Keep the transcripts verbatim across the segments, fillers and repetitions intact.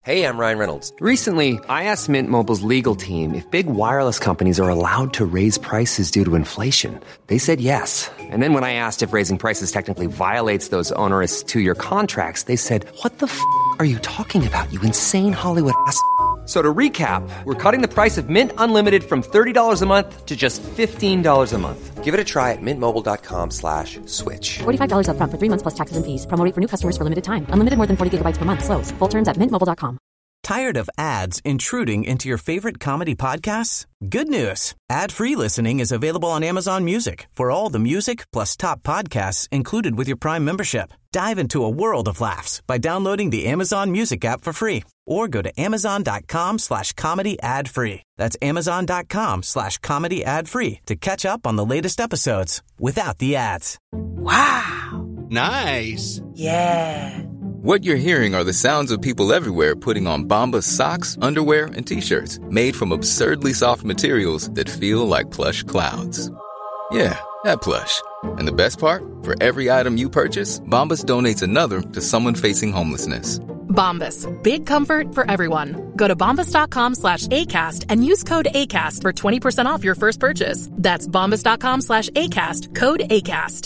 Hey, I'm Ryan Reynolds. Recently, I asked Mint Mobile's legal team if big wireless companies are allowed to raise prices due to inflation. They said yes. And then when I asked if raising prices technically violates those onerous two-year contracts, they said, "What the f*** are you talking about, you insane Hollywood ass?" So to recap, we're cutting the price of Mint Unlimited from thirty dollars a month to just fifteen dollars a month. Give it a try at mintmobile.com slash switch. forty-five dollars up front for three months plus taxes and fees. Promo rate for new customers for limited time. Unlimited more than forty gigabytes per month. Slows full terms at mint mobile dot com. Tired of ads intruding into your favorite comedy podcasts? Good news. Ad-free listening is available on Amazon Music for all the music plus top podcasts included with your Prime membership. Dive into a world of laughs by downloading the Amazon Music app for free or go to amazon.com slash comedy ad free. That's amazon.com slash comedy ad free to catch up on the latest episodes without the ads. Wow. Nice. Yeah. What you're hearing are the sounds of people everywhere putting on Bombas socks, underwear, and T-shirts made from absurdly soft materials that feel like plush clouds. Yeah, that plush. And the best part? For every item you purchase, Bombas donates another to someone facing homelessness. Bombas. Big comfort for everyone. Go to bombas.com slash ACAST and use code ACAST for twenty percent off your first purchase. That's bombas.com slash ACAST. Code ACAST.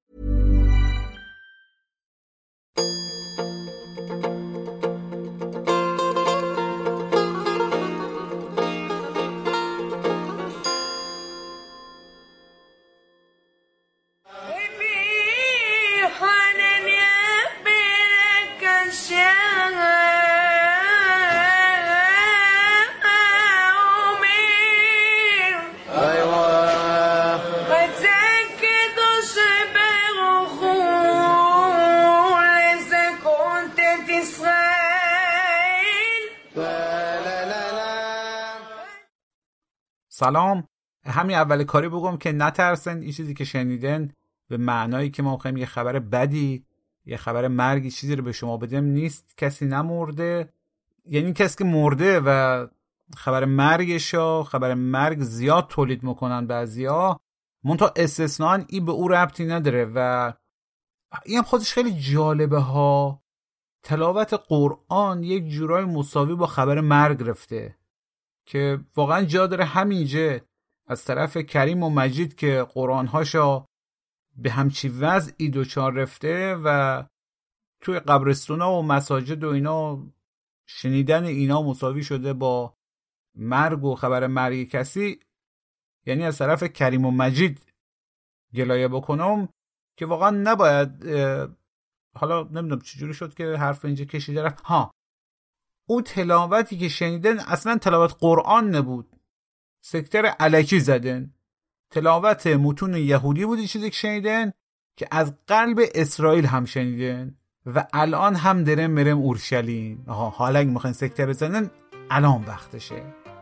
سلام. همین اول کاری بگم که نترسن این چیزی که شنیدن به معنایی که ما می‌خوایم یه خبر بدی، یه خبر مرگی چیزی رو به شما بدیم نیست. کسی نمرده، یعنی کسی که مرده و خبر مرگشو خبر مرگ زیاد تولید میکنن بعضیا، منتها استثناً این به او ربطی نداره و این هم خودش خیلی جالبه ها. تلاوت قرآن یک جورای مساوی با خبر مرگ رفته که واقعا جا داره همینجا از طرف کریم و مجید که قرآنهاشو به همچی وضعی دوچار رفته و توی قبرستونا و مساجد و اینا شنیدن اینا مساوی شده با مرگ و خبر مرگ کسی، یعنی از طرف کریم و مجید گلایه بکنم که واقعا نباید. حالا نمیدونم چجوری شد که حرف اینجا کشیده رفت. ها، او تلاوتی که شنیدن اصلا تلاوت قرآن نبود، سکتر الکی زدن. تلاوت متون یهودی بود چیزی که شنیدن که از قلب اسرائیل هم شنیدن و الان هم درم مرم اورشلیم. آها، حالا اگه میخواین سکتر بزنن الان وقتشه.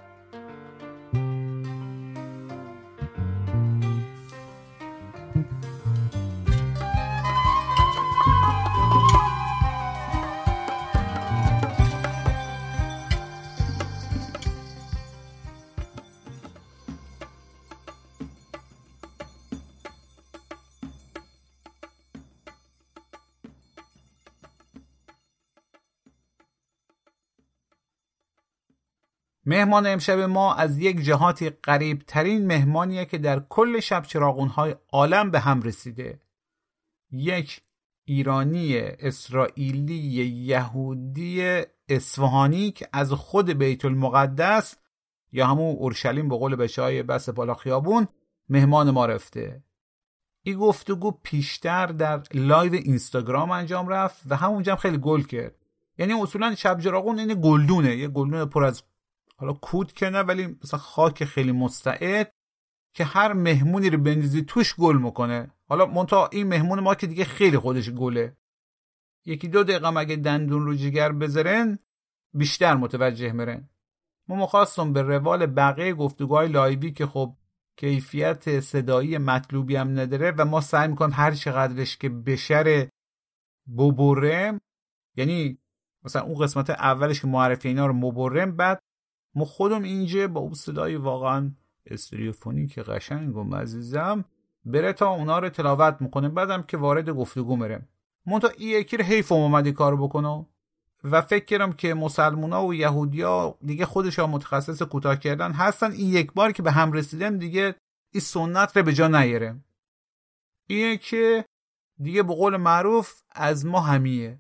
مهمان امشب ما از یک جهاتی قریب ترین مهمانیه که در کل شب چراغونهای عالم به هم رسیده. یک ایرانی اسرائیلی یهودی اصفهانی که از خود بیت المقدس یا همون اورشلیم به قول بچه‌های بس بالا خیابون مهمان ما رفته. این گفتگو پیشتر در لایو اینستاگرام انجام رفت و همونجا هم خیلی گل کرد. یعنی اصولا شب چراغون این گلدونه، یه گلدون پر از حالا کود که نه ولی مثلا خاک خیلی مستعد که هر مهمونی رو بندازی توش گل میکنه. حالا منتها این مهمون ما که دیگه خیلی خودش گله، یکی دو دقیقه مگه دندون رو جگر بذارن بیشتر متوجه میرن. ما مخواستم به روال بقیه گفتگوهای لایوی که خب کیفیت صدایی مطلوبی هم نداره و ما سعی میکنیم هر چقدرش که بشره ببرم، یعنی مثلا اون قسمت اولش که معرفی اینا رو مبرم، بعد ما خودم اینجا با اون صدای واقعا استریوفونی که قشنگم عزیزم بره تا اونا رو تلاوت میکنه، بعدم که وارد گفتگو میرم. منتها این یکی رو حیف اومدی کارو بکنم و فکر کردم که مسلمونا و یهودیا دیگه خودشان متخصص کوتاه کردن هستن، این یک بار که به هم رسیدم دیگه این سنت رو به جا نیارم. اینه که دیگه به قول معروف از ما همیه.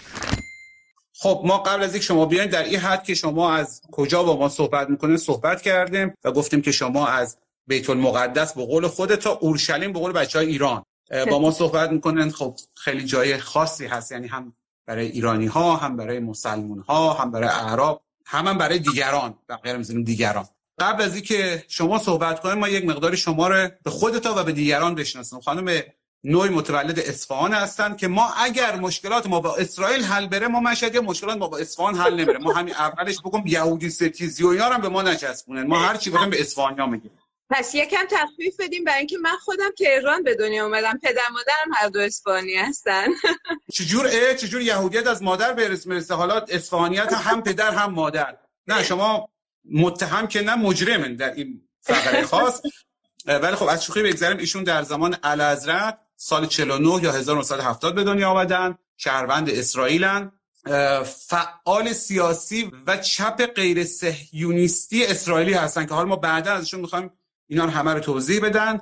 خب ما قبل از اینکه شما بیاین در این حد که شما از کجا با ما صحبت میکنین صحبت کردیم و گفتیم که شما از بیت المقدس به قول خودت تا اورشلیم به قول بچهای ایران با ما صحبت میکنن. خب خیلی جای خاصی هست، یعنی هم برای ایرانی ها، هم برای مسلمون ها، هم برای اعراب، هم, هم برای دیگران، بقیه رو میذاریم دیگران. قبل از اینکه شما صحبت کنیم ما یک مقداری شما رو به خودتا و به دیگران بشناسیم. خانم نوی متولد اصفهان هستن که ما اگر مشکلات ما با اسرائیل حل بره، ما مشهد یا مشکلات ما با اصفهان حل نمیره. ما همین اولش بگم یهودی ستیزی و اینا هم به ما نچسبونن، ما هر چی بگیم به اصفهانیا میگیم. پس یکم تخفیف بدیم برای اینکه من خودم تهران به دنیا اومدم، پدر مادرم هر دو اصفهانی هستن. چجور اه چجور یهودیت از مادر برسه؟ حالا اصفهانیت هم پدر هم مادر. نه شما متهم که نه، مجرمن در این فقره خاص. ولی خب از شوخی بگذاریم، ایشون در زمان اعلیحضرت سال چهل و نه یا هزار و نهصد و هفتاد به دنیا آمدن، شهروند اسرائیلن، فعال سیاسی و چپ غیر صهیونیستی اسرائیلی هستن که حالا ما بعدا ازشون میخوایم اینا رو همه رو توضیح بدن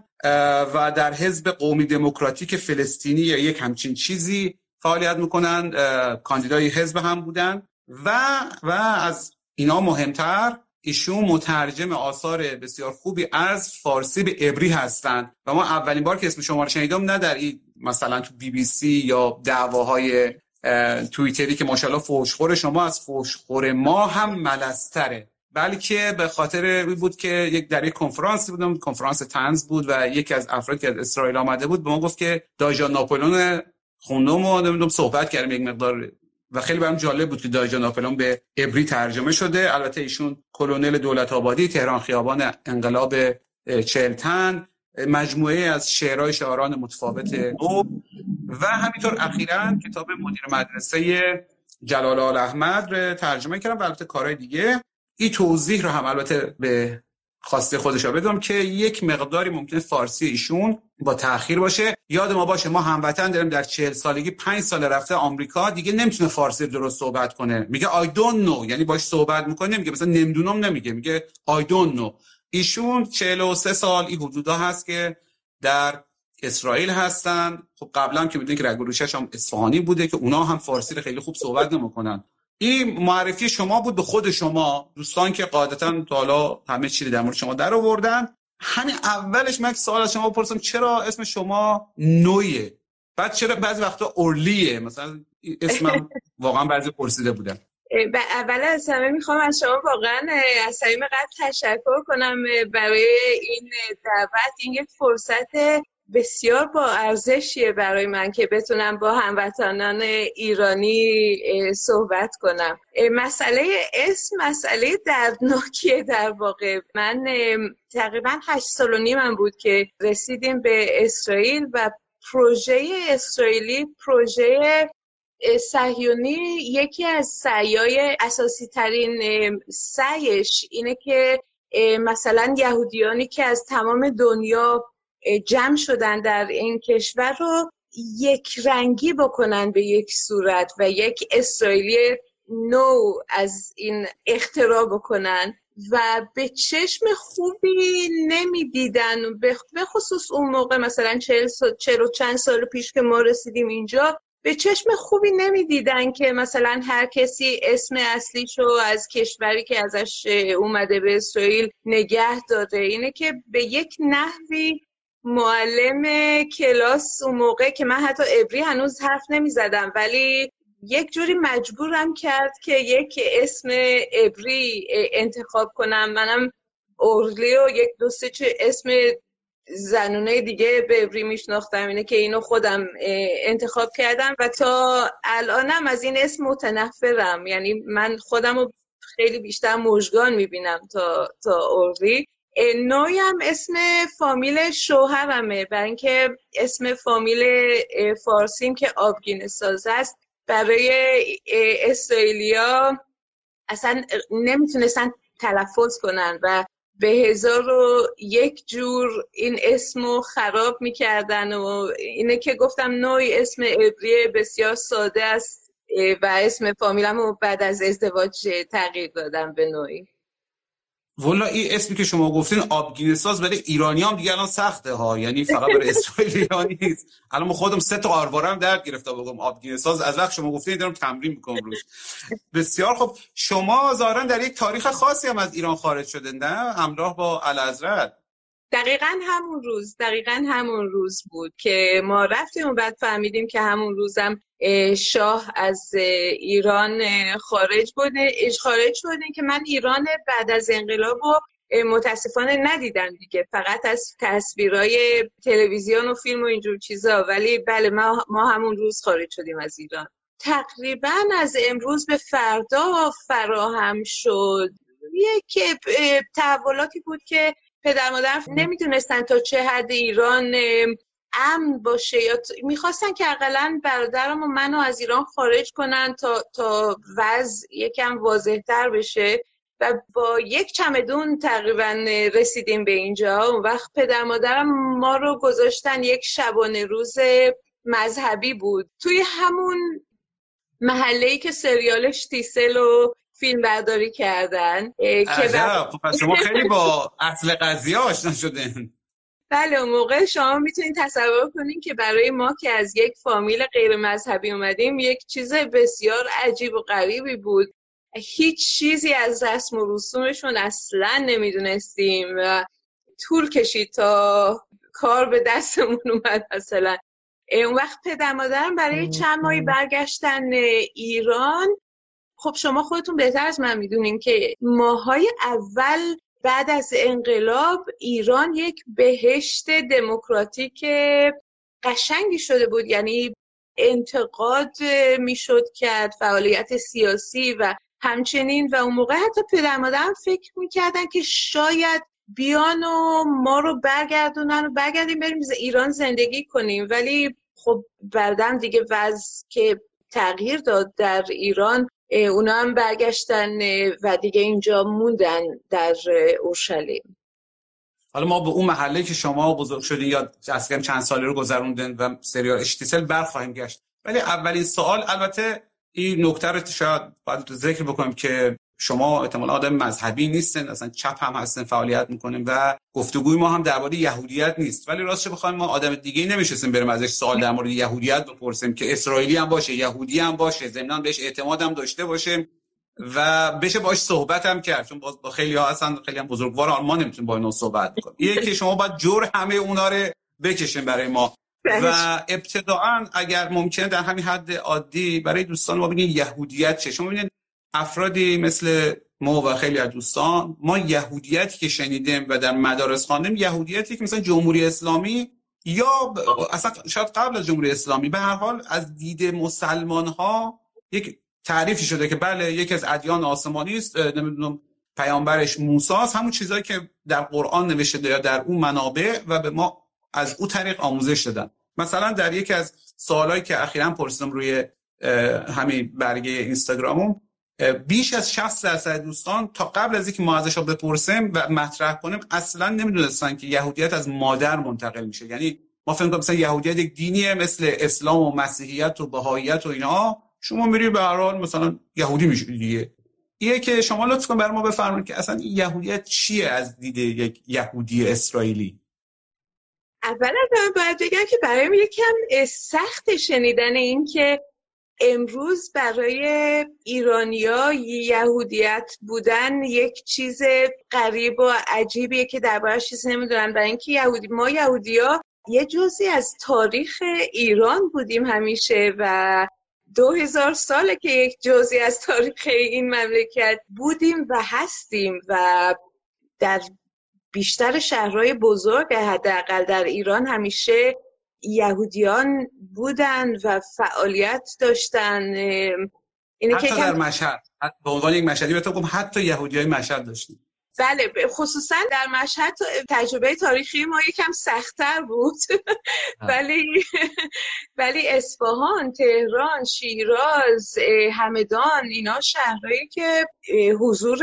و در حزب قومی دموکراتیک فلسطینی یا یک همچین چیزی فعالیت میکنن، کاندیدای حزب هم بودن و و از اینا مهمتر ایشون مترجم آثار بسیار خوبی از فارسی به عبری هستن و ما اولین بار که اسم شما رو شنیدم نه در این مثلا تو بی بی سی یا دعواهای توییتری که ماشاءالله فحشخور شما از فحشخور ما هم ملستره، بلکه به خاطر بود که یک در یک کنفرانسی بودم، کنفرانس طنز بود و یکی از افرادی که از اسرائیل آمده بود به ما گفت که دایجان ناپلئون خوندم و نمیدونم صحبت کردم یک مقدار و خیلی برام جالب بود که دایجان ناپلئون به عبری ترجمه شده. البته ایشون کلونل دولت آبادی، تهران خیابان انقلاب چهل تن، مجموعه از شعرهای شاعران متفاوت نو و همینطور اخیراً کتاب مدیر مدرسه جلال آل احمد رو ترجمه کردم و البته کارهای دیگه. این توضیح رو هم البته به خواسته خودش بدم که یک مقداری ممکنه فارسی ایشون با تأخیر باشه. یاد ما باشه ما هموطن داریم در چهل سالگی پنج سال رفته آمریکا، دیگه نمیتونه فارسی درست صحبت کنه، میگه I don't know، یعنی باش صحبت میکنه میگه مثلا نمیدونم، نمیگه میگه I don't know. ایشون چهل و سه سال این حدودا هست که در اسرائیل هستن. خب قبلا هم که میدونید که رگوروشش هم اصفهانی بوده که اونا هم فارسی رو خیلی خوب صحبت نمیکنن. این معرفی شما بود به خود شما، دوستان که قاعدتا تا حالا همه چیزی در مورد شما در آوردن. همین اولش من سوال از شما بپرسم چرا اسم شما نویه، بعد چرا بعضی وقتا اورلیه؟ مثلا اسمم واقعا بعضی پرسیده بودم. اول از همه میخوام از شما واقعا از صمیم قلب تشکر کنم برای این دعوت. این یک فرصت بسیار با ارزشیه برای من که بتونم با هموطنان ایرانی صحبت کنم. مسئله اسم مسئله دردناکیه در واقع. من تقریبا هشت سال و نیمم بود که رسیدیم به اسرائیل و پروژه اسرائیلی، پروژه صهیونی، یکی از سعیای اساسی ترین سعیش اینه که مثلا یهودیانی که از تمام دنیا جمع شدن در این کشور رو یک رنگی بکنن به یک صورت و یک اسرائیلی نو از این اختراع بکنن و به چشم خوبی نمیدیدن. به خصوص اون موقع مثلا چهل, چهل و چند سال پیش که ما رسیدیم اینجا، به چشم خوبی نمیدیدن که مثلا هر کسی اسم اصلیشو از کشوری که ازش اومده به اسرائیل نگه داده. اینه که به یک نحوی معلم کلاس اون موقع که من حتی عبری هنوز حرف نمی زدم ولی یک جوری مجبورم کرد که یک اسم عبری انتخاب کنم. منم اورلی و یک دو سه چه اسم زنونه دیگه به عبری میشناختم، اینه که اینو خودم انتخاب کردم و تا الانم از این اسم متنفرم. یعنی من خودم رو خیلی بیشتر مژگان میبینم تا تا اورلی. نوعی هم اسم فامیل شوهرمه، برای اینکه اسم فامیل فارسیم که آبگینه ساز است برای اسرائیلیا اصلا نمیتونستن تلفظ کنن و به هزار و یک جور این اسمو خراب میکردن و اینه که گفتم نوعی اسم عبری بسیار ساده است و اسم فامیلم رو بعد از ازدواج تغییر دادم به نوعی. والا این اسمی که شما گفتین آبگینه ساز برای ایرانی هم دیگه الان سخته ها، یعنی فقط برای اسرائیلیانی نیست. الان من خودم سه تا آروارم درد گرفته بگم آبگینه ساز، از وقت شما گفتین دارم تمرین میکنم روش. بسیار خب. شما ظاهرا در یک تاریخ خاصی هم از ایران خارج شدین نه؟ همراه با اعلیحضرت. دقیقاً همون روز دقیقاً همون روز بود که ما رفتیم و بعد فهمیدیم که همون روزم شاه از ایران خارج بوده خارج شده که من ایران بعد از انقلاب رو متاسفانه ندیدم دیگه، فقط از تصویرهای تلویزیون و فیلم و اینجور چیزا. ولی بله ما, ما همون روز خارج شدیم از ایران. تقریباً از امروز به فردا فراهم شد یک تحولاتی بود که پدر مادرم نمیدونستن تا چه حد ایران امن باشه، یا میخواستن که اقلن برادرم و منو از ایران خارج کنن تا تا وضع یکم واضح‌تر بشه. و با یک چمدون تقریبا رسیدیم به اینجا. اون وقت پدر مادرم ما رو گذاشتن یک شبانه روز مذهبی بود توی همون محله‌ای که سریالش تیسل و فیلم برداری کردن که بعد خب شما خیلی با اصل قضیه آشنا شدین. بله اون موقع شما میتونید تصور کنین که برای ما که از یک فامیل غیر مذهبی اومدیم یک چیز بسیار عجیب و غریبی بود. هیچ چیزی از رسم و رسومشون اصلا نمیدونستیم و طول کشید تا کار به دستمون اومد. مثلا اون وقت پدر مادرم برای چند ماهی برگشتن ایران. خب شما خودتون بهتر از من میدونین که ماهای اول بعد از انقلاب ایران یک بهشت دموکراتیک قشنگی شده بود، یعنی انتقاد میشد کرد، فعالیت سیاسی و همچنین. و اون موقع حتی پدر مادرم فکر میکردن که شاید بیان و ما رو برگردونن و برگردیم بریم ایران زندگی کنیم. ولی خب بعداً دیگه وضع که تغییر داد در ایران، اونا هم برگشتن و دیگه اینجا موندن در اورشلیم. حالا ما به اون محله که شما بزرگ شدین یا اصلا چند سالی رو گذروندن و سریال اشتیسل برخواهیم گشت. ولی اولین سوال، البته این نکته رو شاید باید ذکر بکنیم که شما احتمالاً آدم مذهبی نیستن، اصلا چپ هم هستن، فعالیت میکنیم و گفتگوی ما هم درباره یهودیت نیست. ولی راستش بخوایم ما آدم دیگه نمیشستیم بریم ازش سوال در مورد یهودیت بپرسیم که اسرائیلی هم باشه، یهودی هم باشه، ضمناً بهش اعتماد هم داشته باشه و بشه باهاش صحبت هم کرد، چون با خیلی ها هستن خیلی هم بزرگوار آلمان نمیتونیم با اینا صحبت بکنیم. یه که شما باید جور همه اونا رو بکشین برای ما. و ابتداً اگر ممکنه در همین حد عادی برای دوستان ما بگین یهودیت چه. شما ببینید افرادی مثل ما و خیلی از دوستان، ما یهودیتی که شنیدیم و در مدارس خواندیم یهودیتی که مثلا جمهوری اسلامی یا اصلا شاید قبل از جمهوری اسلامی به هر حال از دید مسلمان ها یک تعریفی شده که بله یکی از ادیان آسمانی است، نمیدونم پیامبرش موسی است، همون چیزایی که در قرآن نوشته یا در اون منابع و به ما از اون طریق آموزش دادن. مثلا در یکی از سوالایی که اخیراً پرسیدم روی همین برگه اینستاگرامم، بیش از شصت درصد دوستان تا قبل از اینکه ما ازش بپرسیم و مطرح کنیم اصلا نمیدونستن که یهودیت از مادر منتقل میشه. یعنی ما فکر می‌کنیم مثلا یهودیت یک دینیه مثل اسلام و مسیحیت و بهاییت و اینا، شما میری به هر حال مثلا یهودی میشی دیگه. اینه که شما لطفاً برای ما بفرمایید که اصلا یهودیت چیه از دید یک یهودی اسرائیلی. اولا باید بگم که برایم یکم سخت شنیدن این که امروز برای ایرانیا یهودیت بودن یک چیز غریب و عجیبیه که دربارش چیزی نمیدونن. برای اینکه یهودی ما یهودیا یه جزئی از تاریخ ایران بودیم همیشه و دو هزار ساله که یک جزئی از تاریخ این مملکت بودیم و هستیم و در بیشتر شهرهای بزرگ حداقل در ایران همیشه یهودیان بودن و فعالیت داشتن. اینه حتی که در مشهد به عنوان یک مشهدی بهتون بگم حتی یهودیای مشهد داشتیم. بله خصوصا در مشهد تجربه تاریخی ما یکم سخت‌تر بود ولی ولی اصفهان، تهران، شیراز، همدان اینا شهرهایی که حضور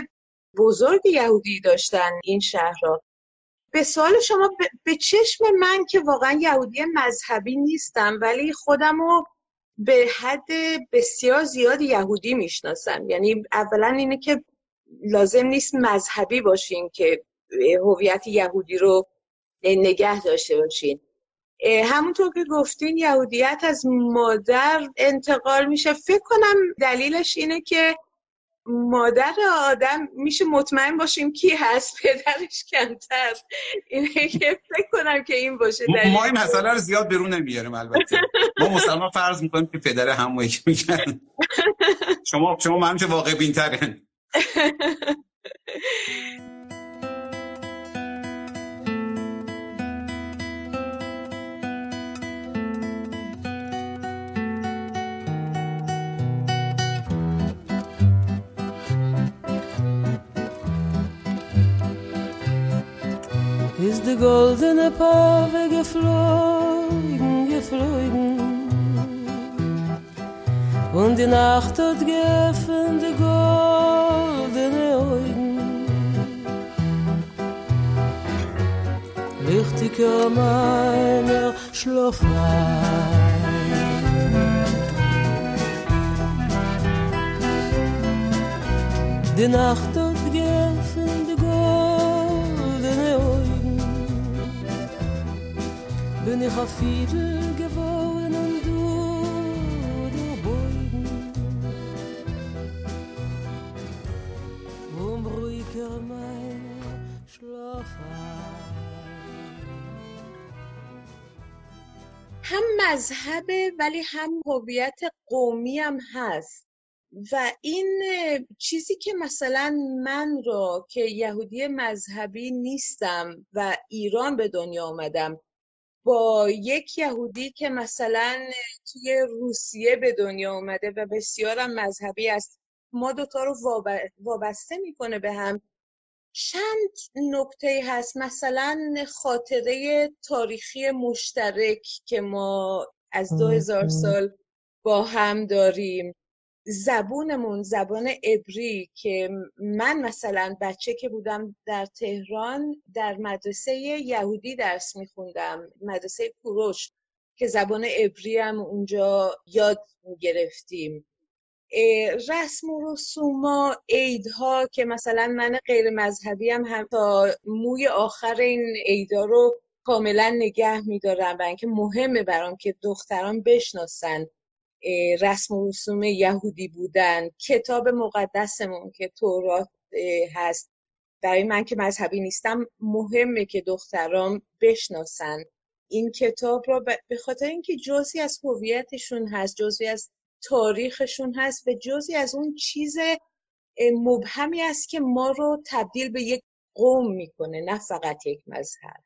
بزرگ یهودی داشتن این شهرها. به سوال شما به چشم من که واقعا یهودی مذهبی نیستم ولی خودمو به حد بسیار زیادی یهودی میشناسن. یعنی اولا اینه که لازم نیست مذهبی باشین که هویت یهودی رو نگه داشته باشین. همونطور که گفتین یهودیت از مادر انتقال میشه. فکر کنم دلیلش اینه که مادر آدم میشه مطمئن باشیم کی هست، پدرش کمتر. اینه که فکر کنم که این باشه دلیل. ما این مسئله رو زیاد برون نمیاریم. البته ما مسلمان فرض میکنیم که پدر همونی که میگن. شما شما همچه واقع بین‌ترین. Ist die goldene Pave geflogen, geflogen und die Nacht hat geöffnet die goldene Augen. Lichtiger meiner Schlafrein. Die Nacht hat geöffnet die goldene Augen. Bin ich auf Fiedel geworden und du der Beugen. Um ruhiger meine Schlafrein. هم مذهبه ولی هم هویت قومی هم هست و این چیزی که مثلا من رو که یهودی مذهبی نیستم و ایران به دنیا آمدم با یک یهودی که مثلا توی روسیه به دنیا اومده و بسیارم مذهبی است، ما دوتا رو وابسته میکنه به هم. چند نکته هست، مثلا خاطره تاریخی مشترک که ما از دو هزار سال با هم داریم، زبونمون زبان عبری که من مثلا بچه که بودم در تهران در مدرسه یهودی درس میخوندم، مدرسه کوروش، که زبان عبری هم اونجا یاد میگرفتیم. رسم و رسوما، عیدها که مثلا من غیر مذهبی هم, هم تا موی آخر این عیدا رو کاملا نگه میدارم و اینکه مهمه برام که دختران بشناسن رسم و رسوم یهودی بودن. کتاب مقدسمون که تورات هست، برای من که مذهبی نیستم مهمه که دختران بشناسن این کتاب رو، به خاطر اینکه جزئی از هویتشون هست، جزئی از تاریخشون هست و جزئی از اون چیز مبهمی است که ما رو تبدیل به یک قوم میکنه، نه فقط یک مذهب.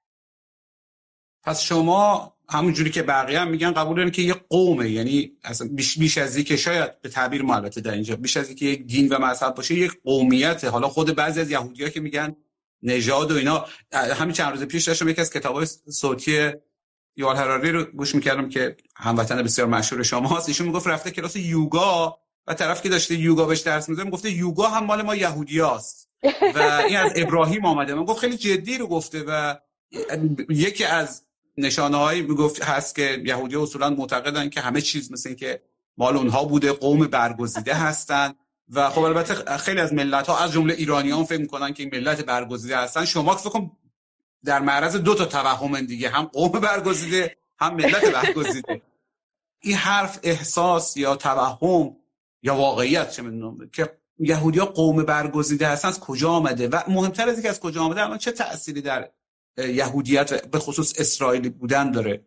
پس شما همون جوری که بقیه هم میگن قبول دارین که یه قومه، یعنی اصلا بیش, بیش از این که شاید به تعبیر ما البته در اینجا بیش از این که یک دین و مذهب باشه، یک قومیته. حالا خود بعضی از یهودی‌ها که میگن نژاد و اینا، همین چند روز پیش داشتم یکی از کتابای صوتی یوال هراری رو گوش میکردم که هموطن بسیار مشهور شماست. ایشون میگفت رفته کلاس یوگا و طرف که داشته یوگا بهش درس میده میگفته یوگا هم مال ما یهودیاست و این از ابراهیم آمده. من گفت خیلی جدی رو گفته و یکی از نشانه‌هایی میگفت هست که یهودی‌ها اصولاً معتقدن که همه چیز مثل این که مال اونها بوده، قوم برگزیده هستن و خب البته خیلی از ملت‌ها از جمله ایرانیان فکر می‌کنن که این ملت برگزیده هستن. شما فکر کنم در معرض دو تا توهم دیگه، هم قوم برگزیده هم ملت برگزیده. این حرف احساس یا توهم یا واقعیت چه می‌دونم که یهودی‌ها قوم برگزیده هستن از کجا آمده و مهمتر از اینکه از کجا آمده الان چه تأثیری در یهودیت به خصوص اسرائیلی بودن داره؟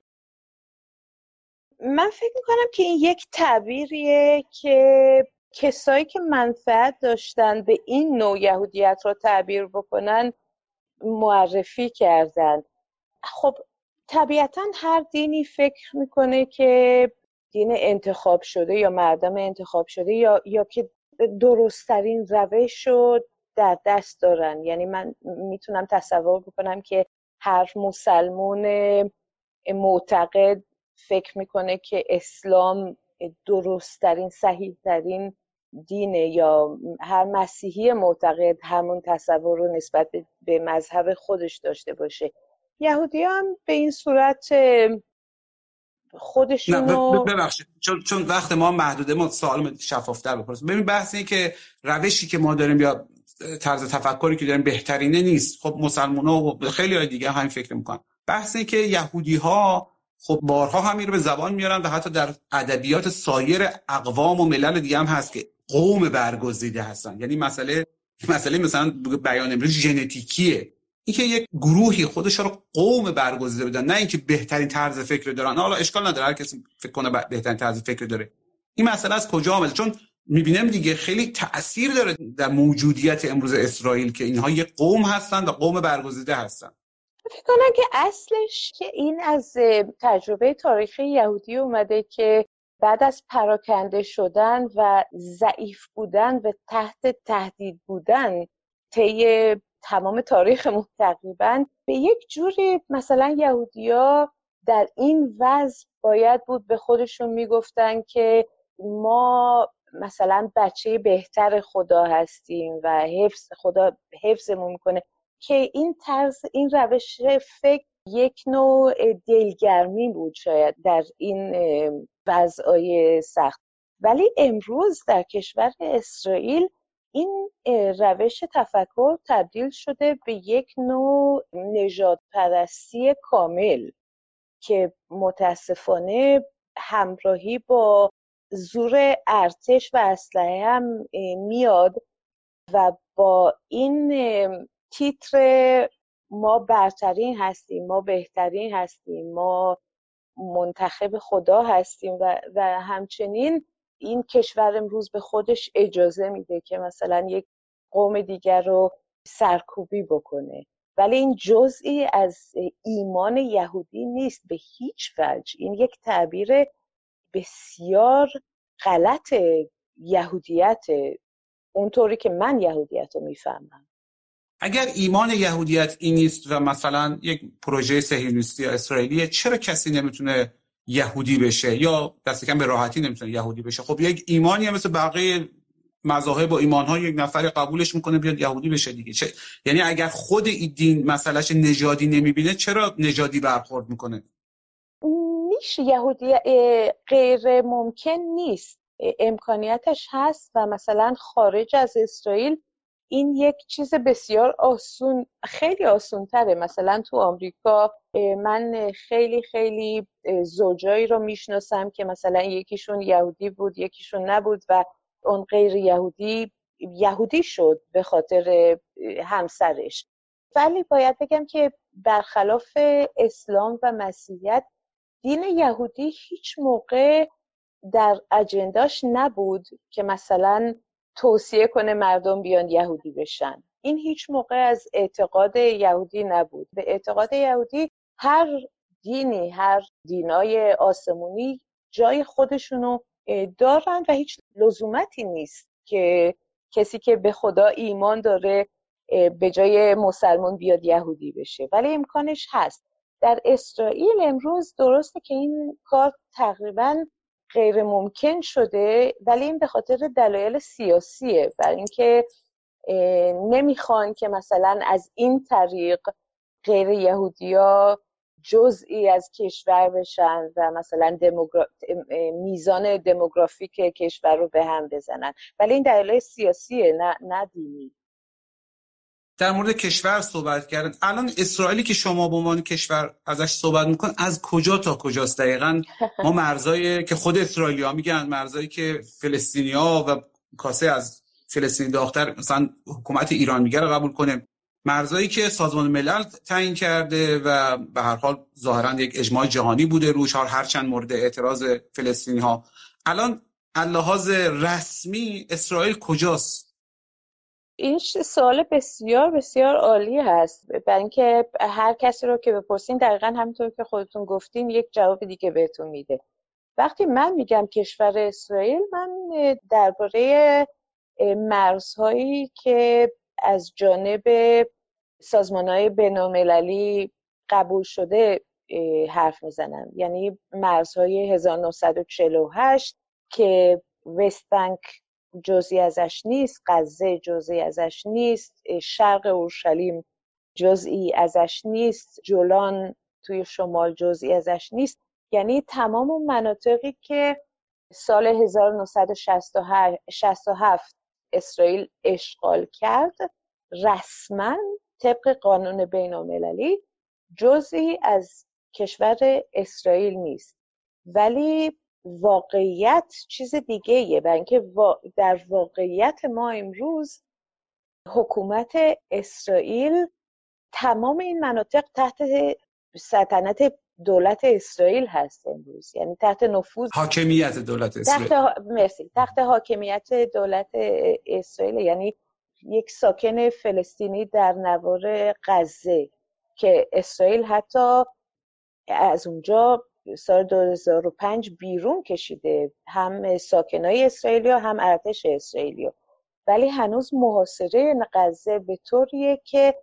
من فکر میکنم که این یک تعبیریه که کسایی که منفعت داشتن به این نوع یهودیت رو تعبیر بکنن معرفی کردن. خب طبیعتاً هر دینی فکر میکنه که دین انتخاب شده یا مردم انتخاب شده یا یا که درست‌ترین روش رو در دست دارن. یعنی من میتونم تصور بکنم که هر مسلمان معتقد فکر میکنه که اسلام درست‌ترین صحیح‌ترین دینه، یا هر مسیحی معتقد همون تصور رو نسبت به مذهب خودش داشته باشه. یهودی هم به این صورت خودشونو. ببخشید چون چون وقت ما محدوده، ما سوال شفافتر بپرسیم. ببین بحث این که روشی که ما داریم یا طرز تفکری که داریم بهترینه نیست. خب مسلمان‌ها و خیلی های دیگه همین فکر میکنن. بحث این که یهودی‌ها خب بارها همین رو به زبان میارن و حتی در ادبیات سایر اقوام و ملل دیگه هم هست که قوم برگزیده هستن. یعنی مسئله مسئله مثلا بیان امروز ژنتیکیه، اینکه یک گروهی خودش رو قوم برگزیده بدن، نه اینکه بهترین طرز فکر دارن. حالا اشکال نداره هر کسی فکر کنه بهترین طرز فکر داره. این مسئله از کجا آمده؟ چون میبینم دیگه خیلی تأثیر داره در موجودیت امروز اسرائیل که اینها یک قوم هستن و قوم برگزیده هستن. فکر کنم که اصلش که این از تجربه تاریخی یهودی اومده که بعد از پراکنده شدن و ضعیف بودن و تحت تهدید بودن طی تمام تاریخمون تقریبا به یک جوری مثلا یهودی‌ها در این وضع باید بود به خودشون میگفتن که ما مثلا بچه بهتر خدا هستیم و حفظ خدا حفظمون میکنه، که این طرز این روش فکر یک نوع دلگرمی بود شاید در این وضعای سخت. ولی امروز در کشور اسرائیل این روش تفکر تبدیل شده به یک نوع نژاد پرستی کامل که متاسفانه همراهی با زور ارتش و اسلحه هم میاد و با این تیتر ما برترین هستیم، ما بهترین هستیم، ما منتخب خدا هستیم و, و همچنین این کشور امروز به خودش اجازه میده که مثلا یک قوم دیگر رو سرکوبی بکنه. ولی این جزئی از ایمان یهودی نیست به هیچ وجه. این یک تعبیر بسیار غلط یهودیت، اونطوری که من یهودیت رو میفهمم. اگر ایمان یهودیت این نیست و مثلا یک پروژه صهیونیستی یا اسرائیلیه، چرا کسی نمیتونه یهودی بشه یا دست کم به راحتی نمیتونه یهودی بشه؟ خب یک ایمانی مثل بقیه مذاهب و ایمان‌ها یک نفر قبولش میکنه بیاد یهودی بشه دیگه. چه؟ یعنی اگر خود این دین مسئلهش نژادی نمیبینه چرا نژادی برخورد میکنه؟ میشه یهودی غیر ممکن نیست، امکانیتش هست و مثلا خارج از اسرائیل این یک چیز بسیار آسون، خیلی آسون تره. مثلا تو آمریکا من خیلی خیلی زوجایی رو میشناسم که مثلا یکیشون یهودی بود یکیشون نبود و اون غیر یهودی یهودی شد به خاطر همسرش. ولی باید بگم که برخلاف اسلام و مسیحیت، دین یهودی هیچ موقع در اجنداش نبود که مثلا توصیه کنه مردم بیان یهودی بشن. این هیچ موقع از اعتقاد یهودی نبود. به اعتقاد یهودی هر دینی، هر دینای آسمونی جای خودشونو دارن و هیچ لزومتی نیست که کسی که به خدا ایمان داره به جای مسلمان بیاد یهودی بشه. ولی امکانش هست. در اسرائیل امروز درسته که این کار تقریباً غیر ممکن شده، ولی این به خاطر دلایل سیاسیه، برای اینکه نمیخوان که مثلا از این طریق غیر یهودیا جزئی از کشور بشن و مثلا دموگرا... میزان دموگرافیک کشور رو به هم بزنن. ولی این دلایل سیاسیه، نه نه دینی. در مورد کشور صحبت کردن. الان اسرائیلی که شما به عنوان کشور ازش صحبت میکن از کجا تا کجاست دقیقاً؟ ما مرزایی که خود اسرائیلی‌ها میگن، مرزایی که فلسطینی‌ها و کاسه از فلسطین داختر مثلا حکومت ایران میگه رو قبول کنیم، مرزایی که سازمان ملل تعیین کرده و به هر حال ظاهراً یک اجماع جهانی بوده روش، هر چند مورد اعتراض فلسطینی‌ها. الان لحاظ رسمی اسرائیل کجاست؟ این سوال بسیار بسیار عالی هست، برای اینکه هر کسی رو که بپرسین دقیقاً همینطور که خودتون گفتین یک جواب دیگه بهتون میده. وقتی من میگم کشور اسرائیل، من درباره مرزهایی که از جانب سازمان‌های بین‌المللی قبول شده حرف میزنم. یعنی مرزهای هزار و نهصد و چهل و هشت که وست بانک جزئی ازش نیست، غزه جزئی ازش نیست، شرق اورشلیم جزئی ازش نیست، جولان توی شمال جزئی ازش نیست. یعنی تمام اون مناطقی که سال هزار و نهصد و شصت و هفت اسرائیل اشغال کرد رسما طبق قانون بین‌المللی جزئی از کشور اسرائیل نیست، ولی واقعیت چیز دیگه یه. و اینکه در واقعیت ما امروز حکومت اسرائیل تمام این مناطق تحت سلطنت دولت اسرائیل هست امروز، یعنی تحت نفوذ حاکمیت دولت اسرائیل. تحت مرسی تحت حاکمیت دولت اسرائیل. یعنی یک ساکن فلسطینی در نوار غزه که اسرائیل حتی از اونجا سال دو هزار و پنج بیرون کشیده، هم ساکنای اسرائیلی و هم ارتش اسرائیلی، ولی هنوز محاصره غزه به طوریه که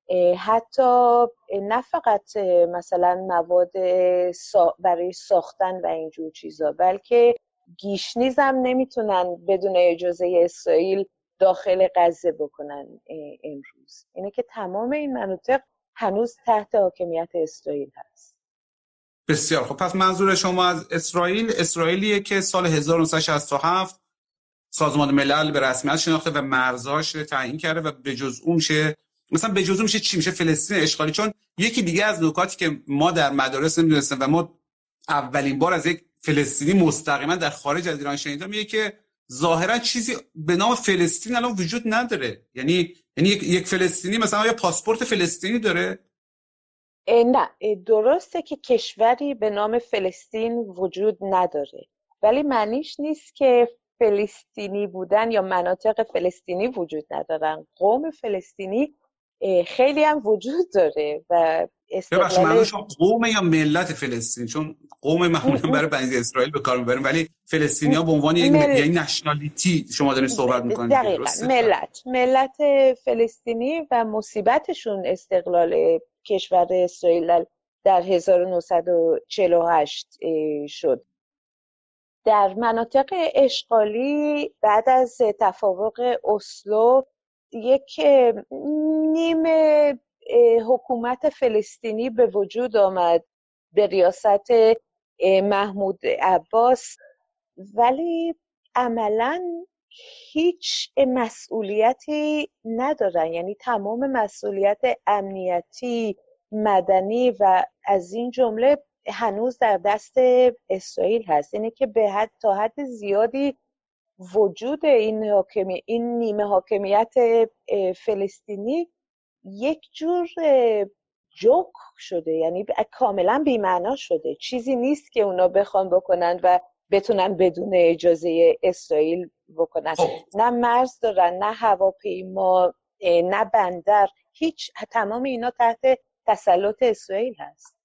حتی نه فقط مثلا مواد برای ساختن و اینجور چیزا، بلکه گیشنیز هم نمیتونن بدون اجازه اسرائیل داخل غزه بکنن امروز. اینه که تمام این مناطق هنوز تحت حاکمیت اسرائیل هست. بسیار خب، پس منظور شما از اسرائیل اسرائیلیه که سال هزار و نهصد و شصت و هفت سازمان ملل به رسمیت شناخته و مرزهاش تعیین کرده و به جز اون میشه، مثلا به جز اون میشه چی؟ میشه فلسطین اشغالی. چون یکی دیگه از نکاتی که ما در مدارس نمیدونستیم و ما اولین بار از یک فلسطینی مستقیما در خارج از ایران شنیدم، میگه که ظاهرا چیزی به نام فلسطین الان وجود نداره. یعنی یعنی یک, یک فلسطینی مثلا یا پاسپورت فلسطینی داره؟ نه، درسته که کشوری به نام فلسطین وجود نداره، ولی معنیش نیست که فلسطینی بودن یا مناطق فلسطینی وجود ندارن. قوم فلسطینی خیلی هم وجود داره و ببخشید منظورش قوم یا ملت فلسطین؟ چون قوم معمولا برای بنی اسرائیل به کار میبریم، ولی فلسطینی‌ها به عنوان یک مل... یعنی نشنالیتی شما دارین صحبت میکنید. دقیقاً ملت ملت فلسطینی و مصیبتشون استقلال کشور اسرائیل در هزار و نهصد و چهل و هشت شد. در مناطق اشغالی بعد از توافق اسلو یک نیمه حکومت فلسطینی به وجود آمد به ریاست محمود عباس، ولی عملاً هیچ مسئولیتی ندارن. یعنی تمام مسئولیت امنیتی، مدنی و از این جمله هنوز در دست اسرائیل هست. اینه که به حد تا حد زیادی وجود این حاکمی این نیمه حاکمیت فلسطینی یک جور جوک شده، یعنی کاملا بی‌معنا شده. چیزی نیست که اونا بخوان بکنن و بتونن بدون اجازه اسرائیل بکنن. نه مرز دارن، نه هواپیما، نه بندر، هیچ. تمام اینا تحت تسلط اسرائیل هست.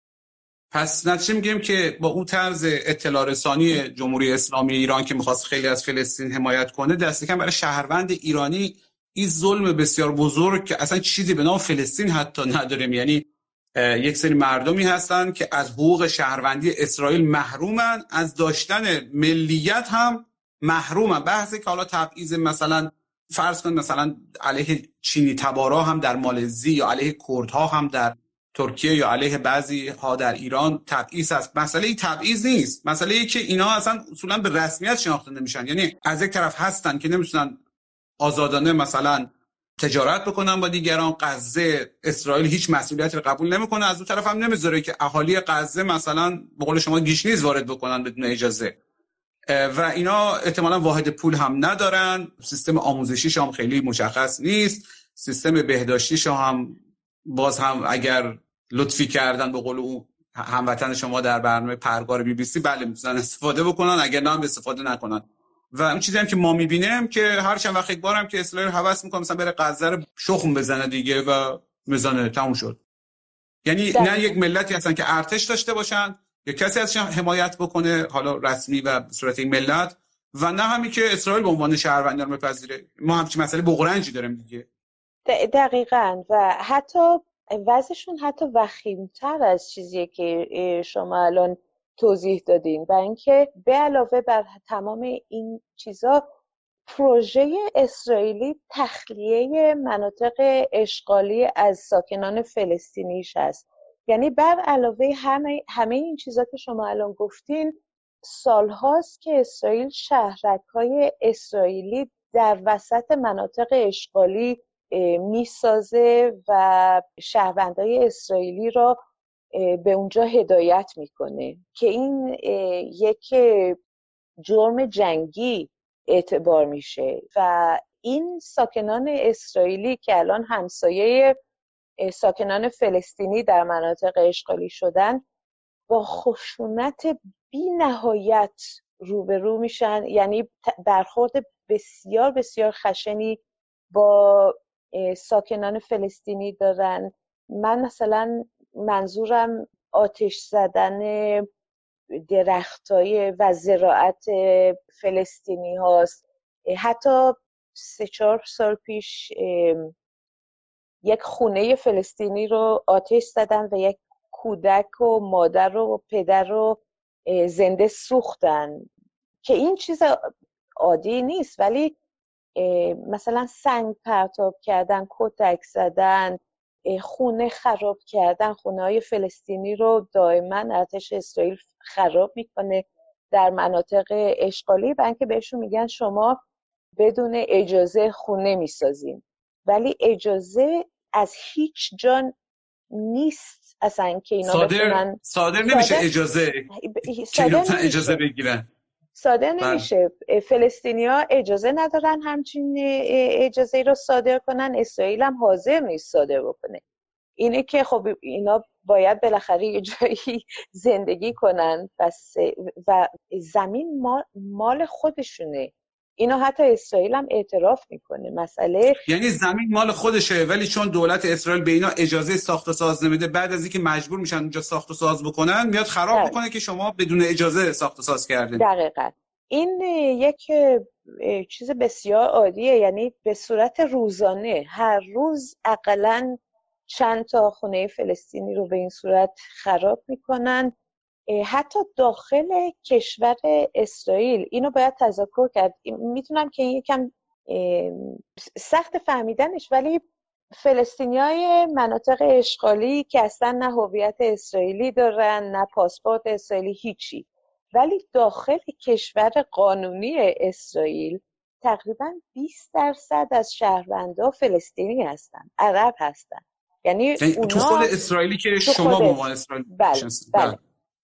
پس نتیجه میگیم که با اون طرز اطلاع رسانی جمهوری اسلامی ایران که میخواست خیلی از فلسطین حمایت کنه، دست کم برای شهروند ایرانی این ظلم بسیار بزرگ که اصلا چیزی به نام فلسطین حتی نداریم. یعنی یک سری مردمی هستن که از حقوق شهروندی اسرائیل محرومن، از داشتن ملیت هم محرومن. بحثی که حالا تبعیض مثلا فرض کن مثلا علیه چینی تبارا هم در مالزی یا علیه کردها هم در ترکیه یا علیه بعضی ها در ایران تبعیض است. مسئله ای تبعیض نیست، مسئله ای که اینا اصلا اصولا به رسمیت شناخته نمیشن. یعنی از یک طرف هستن که نمیتونن آزادانه مثلا تجارت بکنن با دیگران، غزه اسرائیل هیچ مسئولیتی رو قبول نمیکنه، از اون طرف هم نمیذاره که اهالی غزه مثلا به قول شما گیشنیز وارد بکنن بدون اجازه. و اینا احتمالاً واحد پول هم ندارن، سیستم آموزشیش هم خیلی مشخص نیست، سیستم بهداشتیش هم باز هم اگر لطفی کردن به قول اون هموطن شما در برنامه پرگار بی بی سی، بله میتونن استفاده بکنن، اگر نه هم استفاده نکنن. و اون چیزی هم که ما میبینیم که هر چند وقت یک بارم که اسرائیل هوس میکنه مثلا بره غزه رو شخم بزنه دیگه و میزنه، تموم شد. یعنی ده. نه یک ملتی هستن که ارتش داشته باشن یا کسی ازشون حمایت بکنه حالا رسمی و به صورت این ملت، و نه همین که اسرائیل به عنوان شهروندان بپذیره. ما همچین مسئله بغرنجی داریم دیگه. دقیقاً. و حتی وضعشون حتی وخیم‌تر از چیزیه که شما الان توضیح دادین. و اینکه به علاوه بر تمام این چیزا، پروژه اسرائیلی تخلیه مناطق اشغالی از ساکنان فلسطینیش هست. یعنی بر علاوه همه همه این چیزا که شما الان گفتین، سالهاست که اسرائیل شهرک‌های اسرائیلی در وسط مناطق اشغالی میسازه و شهروندای اسرائیلی را به اونجا هدایت میکنه که این یک جرم جنگی اعتبار میشه و این ساکنان اسرائیلی که الان همسایه ساکنان فلسطینی در مناطق اشغالی شدن با خشونت بی نهایت روبرو میشن، یعنی برخورد بسیار بسیار خشنی با ساکنان فلسطینی دارن. من مثلا منظورم آتش زدن درختای و زراعت فلسطینی هاست. حتی سه چهار سال پیش یک خونه فلسطینی رو آتش زدن و یک کودک و مادر و پدر رو زنده سوختن که این چیز عادی نیست، ولی مثلا سنگ پرتاب کردن، کتک زدن، خونه خراب کردن، خونه های فلسطینی رو دائما ارتش اسرائیل خراب میکنه در مناطق اشغالی و اینکه بهشون میگن شما بدون اجازه خونه میسازین، ولی اجازه از هیچ جا نیست اصلا که اینا صادر بتونن صادر نمیشه اجازه صادر که اجازه بگیرن صادر نمیشه. فلسطینی‌ها اجازه ندارن همچین اجازه رو صادر کنن، اسرائیل هم حاضر نیست صادر بکنه. اینه که خب اینا باید بالاخره یه جایی زندگی کنن پس و زمین مال, مال خودشونه. اینا حتی اسرائیل هم اعتراف میکنه. مسئله یعنی زمین مال خودشه ولی چون دولت اسرائیل به اینا اجازه ساخت و ساز نمیده، بعد از اینکه مجبور میشن اونجا ساخت و ساز بکنن میاد خراب دقیقا. میکنه که شما بدون اجازه ساخت و ساز کردین. دقیقاً. این یک چیز بسیار عادیه، یعنی به صورت روزانه هر روز حداقل چند تا خونه فلسطینی رو به این صورت خراب میکنن. حتی داخل کشور اسرائیل اینو باید تذکر کرد. میتونم که یکم سخت فهمیدنش، ولی فلسطینیای مناطق اشغالی که اصلا نه هویت اسرائیلی دارن نه پاسپورت اسرائیلی هیچی، ولی داخل کشور قانونی اسرائیل تقریبا بیست درصد از شهروندان فلسطینی هستن، عرب هستن. یعنی اونا تو خود اسرائیلی که شما به عنوان اسرائیلی بله, بله.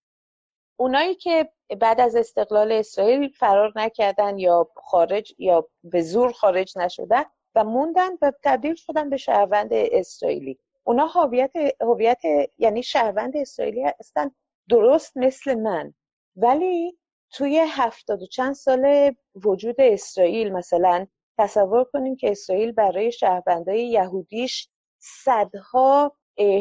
اونایی که بعد از استقلال اسرائیل فرار نکردن یا خارج یا به زور خارج نشدن و موندن و تبدیل شدن به شهروند اسرائیلی، اونا هویت هویت یعنی شهروند اسرائیلی هستن درست مثل من. ولی توی هفتاد و چند سال وجود اسرائیل مثلا تصور کنیم که اسرائیل برای شهروندای یهودیش صدها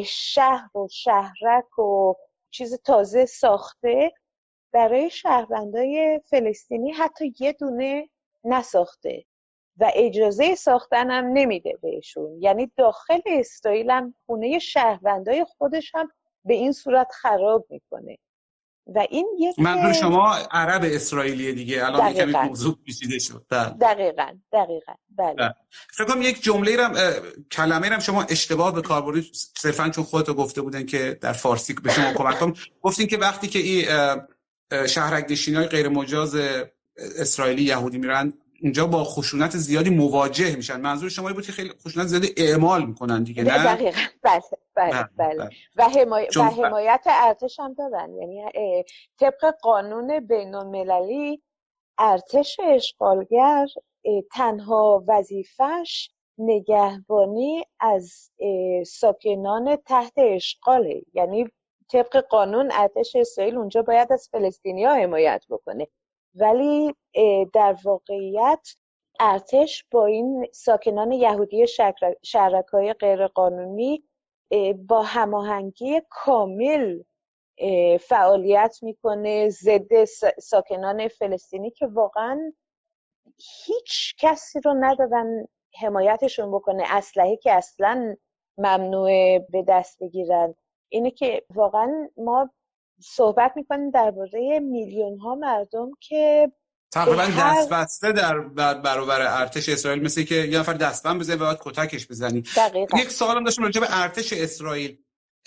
شهر و شهرک و چیز تازه ساخته، برای شهروندای فلسطینی حتی یه دونه نساخته و اجازه ساختن هم نمیده بهشون. یعنی داخل اسرائیل هم خونه شهروندای خودش هم به این صورت خراب میکنه و این یک منظور شما عرب اسرائیلیه دیگه. الان یکم موضوع پیچیده شد. دقیقاً دقیقاً بله. فکر کنم یک جمله رم کلمه رم شما اشتباه به کار بردید، صرفا چون خودت گفته بودن که در فارسی به شما کمک کنم. گفتین که وقتی که این شهرک نشینای غیر مجاز اسرائیلی یهودی میرن اونجا با خشونت زیادی مواجه میشن. منظور شما بود که خیلی خشونت زیادی اعمال میکنن دیگه، نه؟ دقیقاً بله بله بله. و حمایت و حمایت ارتش هم دارن. یعنی طبق قانون بین‌المللی ارتش اشغالگر تنها وظیفش نگهبانی از ساکنان تحت اشغاله. یعنی طبق قانون ارتش اسرائیل اونجا باید از فلسطینی‌ها حمایت بکنه، ولی در واقعیت ارتش با این ساکنان یهودی شهرک‌های غیرقانونی با هماهنگی کامل فعالیت میکنه ضد ساکنان فلسطینی که واقعا هیچ کسی رو ندارن حمایتشون بکنه. اسلحه که اصلا ممنوعه به دست بگیرن. اینه که واقعا ما صحبت میکنیم درباره میلیون ها مردم که تقریبا دست بسته در برابر ارتش اسرائیل، مثل که یه نفر دستبند بزنه و بعد کتکش بزنی. دقیقاً. یک سوالم داشتم راجع به ارتش اسرائیل.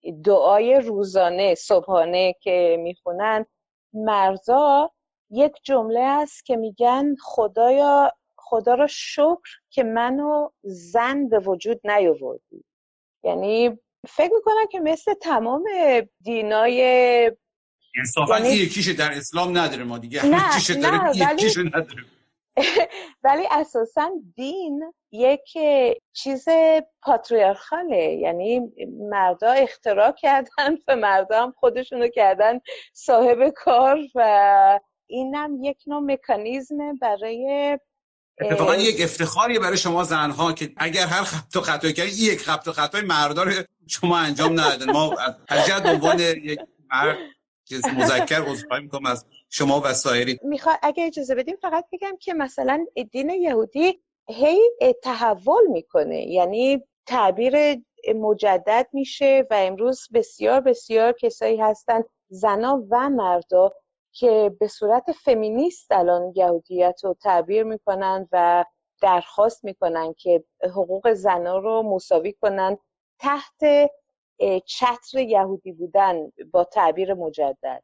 دعای روزانه صبحانه که میخونن، مردا یک جمله است که میگن خدایا خدا را شکر که منو زن به وجود نیاوردی. یعنی فکر میکنم که مثل تمام دینای انصافا یعنی... یکیشه در اسلام نداره، ما دیگه نه یکیشه داره، یکیشه نداره. ولی اساساً دین یک چیز پاتریارخاله، یعنی مردا اختراع کردن و مردا هم خودشونو کردن صاحب کار و اینم یک نوع مکانیزم برای اتفاقا یک افتخاریه برای شما زنها که اگر هر خط و خطایی کردید یک خط و خطای مردا رو شما انجام ندادن. ما از جد عنوان یک مرد چیز مذکر عذرخواهی میکنم از شما و سایرین. میخواد اگه اجازه بدیم فقط بگم که مثلا دین یهودی هی تحول میکنه، یعنی تعبیر مجدد میشه و امروز بسیار بسیار کسایی هستن، زنا و مردا، که به صورت فمینیست الان یهودیت رو تعبیر میکنن و درخواست میکنن که حقوق زنا رو مساوی کنن تحت چتر یهودی بودن با تعبیر مجدد.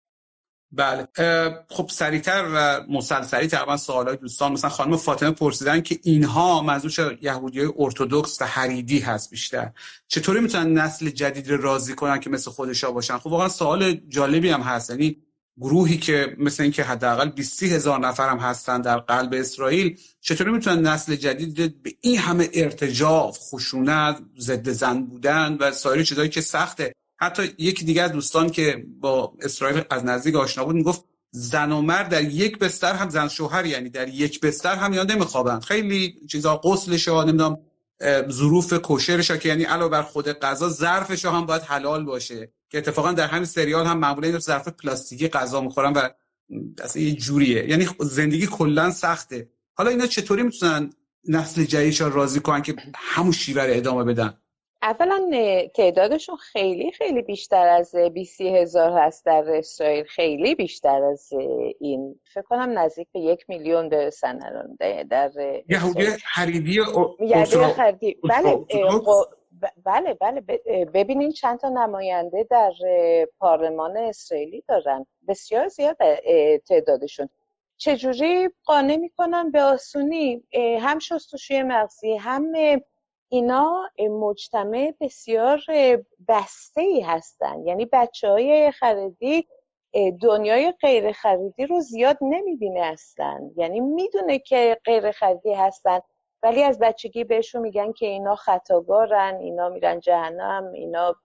بله خب سریعتر و مسلسلی تقریبا سوالای دوستان، مثلا خانم فاطمه پرسیدن که اینها منظورش یهودیای ارتدوکس و حریدی هست بیشتر، چطوری میتونن نسل جدید رو راضی کنن که مثل خودشا باشن؟ خب واقعا سوال جالبی هم هست. یعنی گروهی که مثل این که حداقل بیست هزار نفر هم هستن در قلب اسرائیل، چطوری میتونن نسل جدید به این همه ارتجاف، خشونت، ضد زن بودن و سایر چیزایی که سخته؟ حتی یکی دیگه از دوستان که با اسرائیل از نزدیک آشنا بود میگفت زن و مرد در یک بستر هم، زن شوهر یعنی در یک بستر هم یا نمیخوابن. خیلی چیزا غسلش ها نمیدونم ظروف کوشرش ها که یعنی علاوه بر خود غذا ظرفش هم باید حلال باشه، که اتفاقا در همین سریال هم معمولا این ظرف پلاستیکی غذا میخورن و اصلا یه جوریه. یعنی زندگی کلا سخته. حالا اینا چطوری میتونن نسل جدیدشون راضی کنن که همون شیوه رو ادامه بدن؟ اولا تعدادشون خیلی خیلی بیشتر از بیست هزار هست در اسرائیل، خیلی بیشتر از این، فکر کنم نزدیک به یک میلیون برسن الان در یهودی حریدی یهودی حریدی. بله بله بله ببینین چند تا نماینده در پارلمان اسرائیلی دارن، بسیار زیاد تعدادشون. چجوری قانع میکنن؟ به آسونی، هم شستشوی مغزی، هم اینا مجتمع بسیار بسته‌ای هستن. یعنی بچه‌های خریدی دنیای غیر خریدی رو زیاد نمیبینه اصلا، یعنی میدونه که غیر خریدی هستن ولی از بچگی بهشون میگن که اینا خطاگارن، اینا میرن جهنم، اینا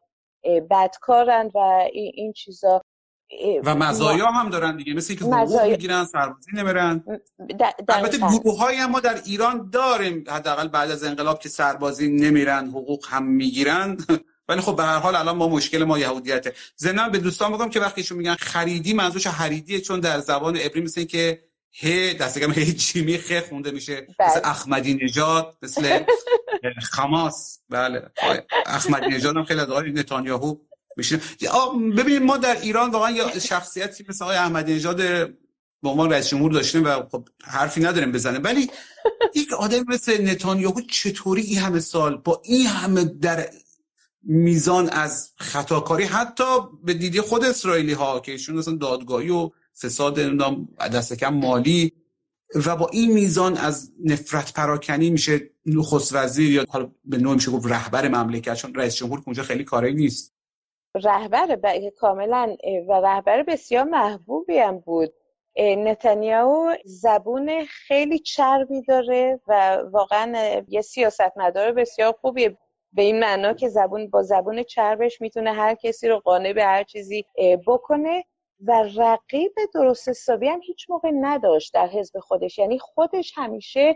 بدکارن و این چیزا. و مزایا هم دارن دیگه، مثل اینکه حقوق مزایا... میگیرن، سربازی نمیرن. البته گروه‌هایی هم ما در ایران داریم حداقل بعد از انقلاب که سربازی نمیرن، حقوق هم میگیرن ولی خب به هر حال الان ما مشکل ما یهودیته. ضمن به دوستان بگم که وقتیشون میگن خریدی منظورش حریدیه، چون در زبان عبری مثل اینکه ه دستگم هی جیمی خ خونده میشه، مثل احمدی نژاد، مثل حماس. بله احمدی نژاد هم خیلی از آقای نتانیاهو میشه. ببینید ما در ایران واقعا یا شخصیتی مثل آقای احمدی نژاد به عنوان رئیس جمهور داشتیم و خب حرفی نداریم بزنه، ولی یک آدم مثل نتانیاهو چطوری این همه سال با این همه در میزان از خطاکاری، حتی به دیدی خود اسرائیلی ها که ایشون مثلا دادگاهی و فساد دست کم مالی و با این میزان از نفرت پراکنی میشه نخست وزیر یا حالا به نوع میشه گفت رهبر مملکت، چون رئیس جمهور اونجا خیلی کاری نیست. رهبر ب... کاملا و رهبر بسیار محبوبی هم بود. نتانیاهو زبون خیلی چربی داره و واقعا یه سیاستمدار بسیار خوبیه، به این معنا که زبون با زبون چربش میتونه هر کسی رو قانع به هر چیزی بکنه و رقیب درست حسابی هم هیچ موقع نداشت در حزب خودش. یعنی خودش همیشه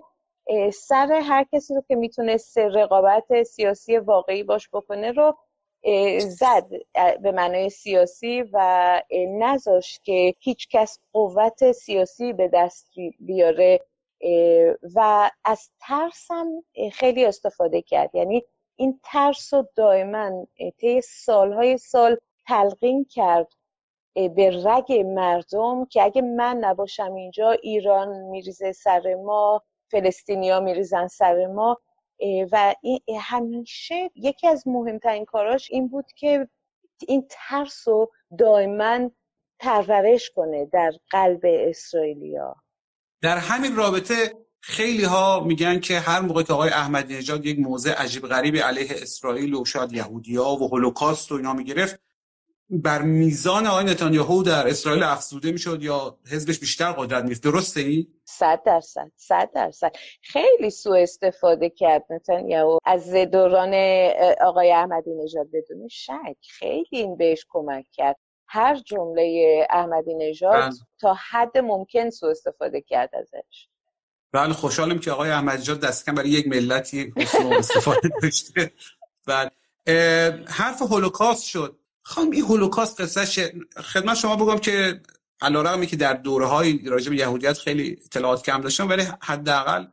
سر هر کسی رو که میتونست رقابت سیاسی واقعی باش بکنه رو زد به معنای سیاسی و نذاشت که هیچ کس قوت سیاسی به دست بیاره و از ترس هم خیلی استفاده کرد. یعنی این ترس رو دائما طی سالهای سال تلقین کرد به رگ مردم که اگه من نباشم اینجا ایران میریزه سر ما، فلسطینیا میریزن سر ما. و این همیشه یکی از مهمترین کاراش این بود که این ترس رو دائما پرورش کنه در قلب اسرائیلیا. در همین رابطه خیلی ها میگن که هر موقع که آقای احمدی نژاد یک موضع عجیب غریبی علیه اسرائیل و شاید یهودیا و هولوکاست و اینا میگرفت، بر میزان آقای نتانیاهو در اسرائیل افزوده میشد یا حزبش بیشتر قدرت می‌گرفت. درسته این؟ صد درصد صد درصد خیلی سوء استفاده کرد نتانیاهو از دوران آقای احمدی نژاد، بدون شک خیلی این بهش کمک کرد. هر جمله احمدی نژاد تا حد ممکن سوء استفاده کرد ازش. بله خوشحالم که آقای احمدی نژاد دست کم برای یک ملتی حسن استفاده داشته. بله حرف هولوکاست شد. خانم این هولوکاست قصهش خدمت شما بگم که علیرغمی که در دوره‌های راجع به یهودیت خیلی اطلاعات کم داشتم، ولی حداقل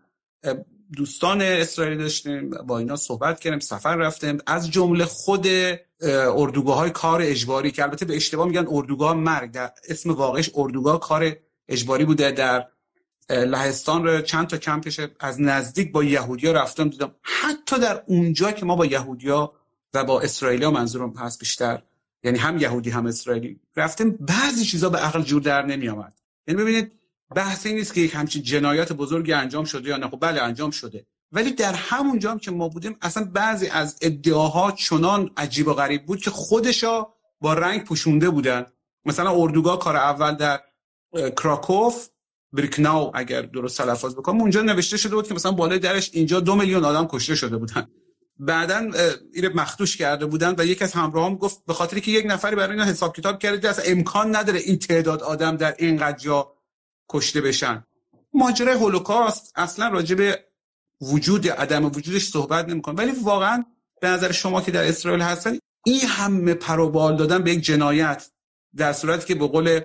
دوستان اسرائیلی داشتیم، با اینا صحبت کردیم، سفر رفتیم، از جمله خود اردوگاه‌های کار اجباری که البته به اشتباه میگن اردوگاه مرگ، در اسم واقعش اردوگاه کار اجباری بوده. در لهستان رو چند تا کمپش از نزدیک با یهودیا رفتم دیدم. حتی در اونجا که ما با یهودیا و با اسرائیلیا منظورم هست بیشتر، یعنی هم یهودی هم اسرائیلی رفتیم، بعضی چیزا به عقل جور در نمی آمد. یعنی ببینید بحث این نیست که یک همچین جنایت بزرگی انجام شده یا نه، خب بله انجام شده، ولی در همون جام که ما بودیم اصلا بعضی از ادعاها چنان عجیب و غریب بود که خودشا با رنگ پوشونده بودن. مثلا اردوگاه کار اول در کراکوف، بریکناو اگر درست تلفظ بکنم، اونجا نوشته شده بود که مثلا بالای درش اینجا دو میلیون آدم کشته شده بودن. بعدن اینو مخدوش کرده بودن و یکی از همراهام گفت به خاطری که یک نفری برای اینا حساب کتاب کرده اصلا امکان نداره این تعداد آدم در اینقدر جا کشته بشن. ماجرای هولوکاست اصلا راجع به وجود عدم وجودش صحبت نمی‌کنه، ولی واقعا به نظر شما که در اسرائیل هستن این همه پروبال دادن به یک جنایت، در صورتی که به قول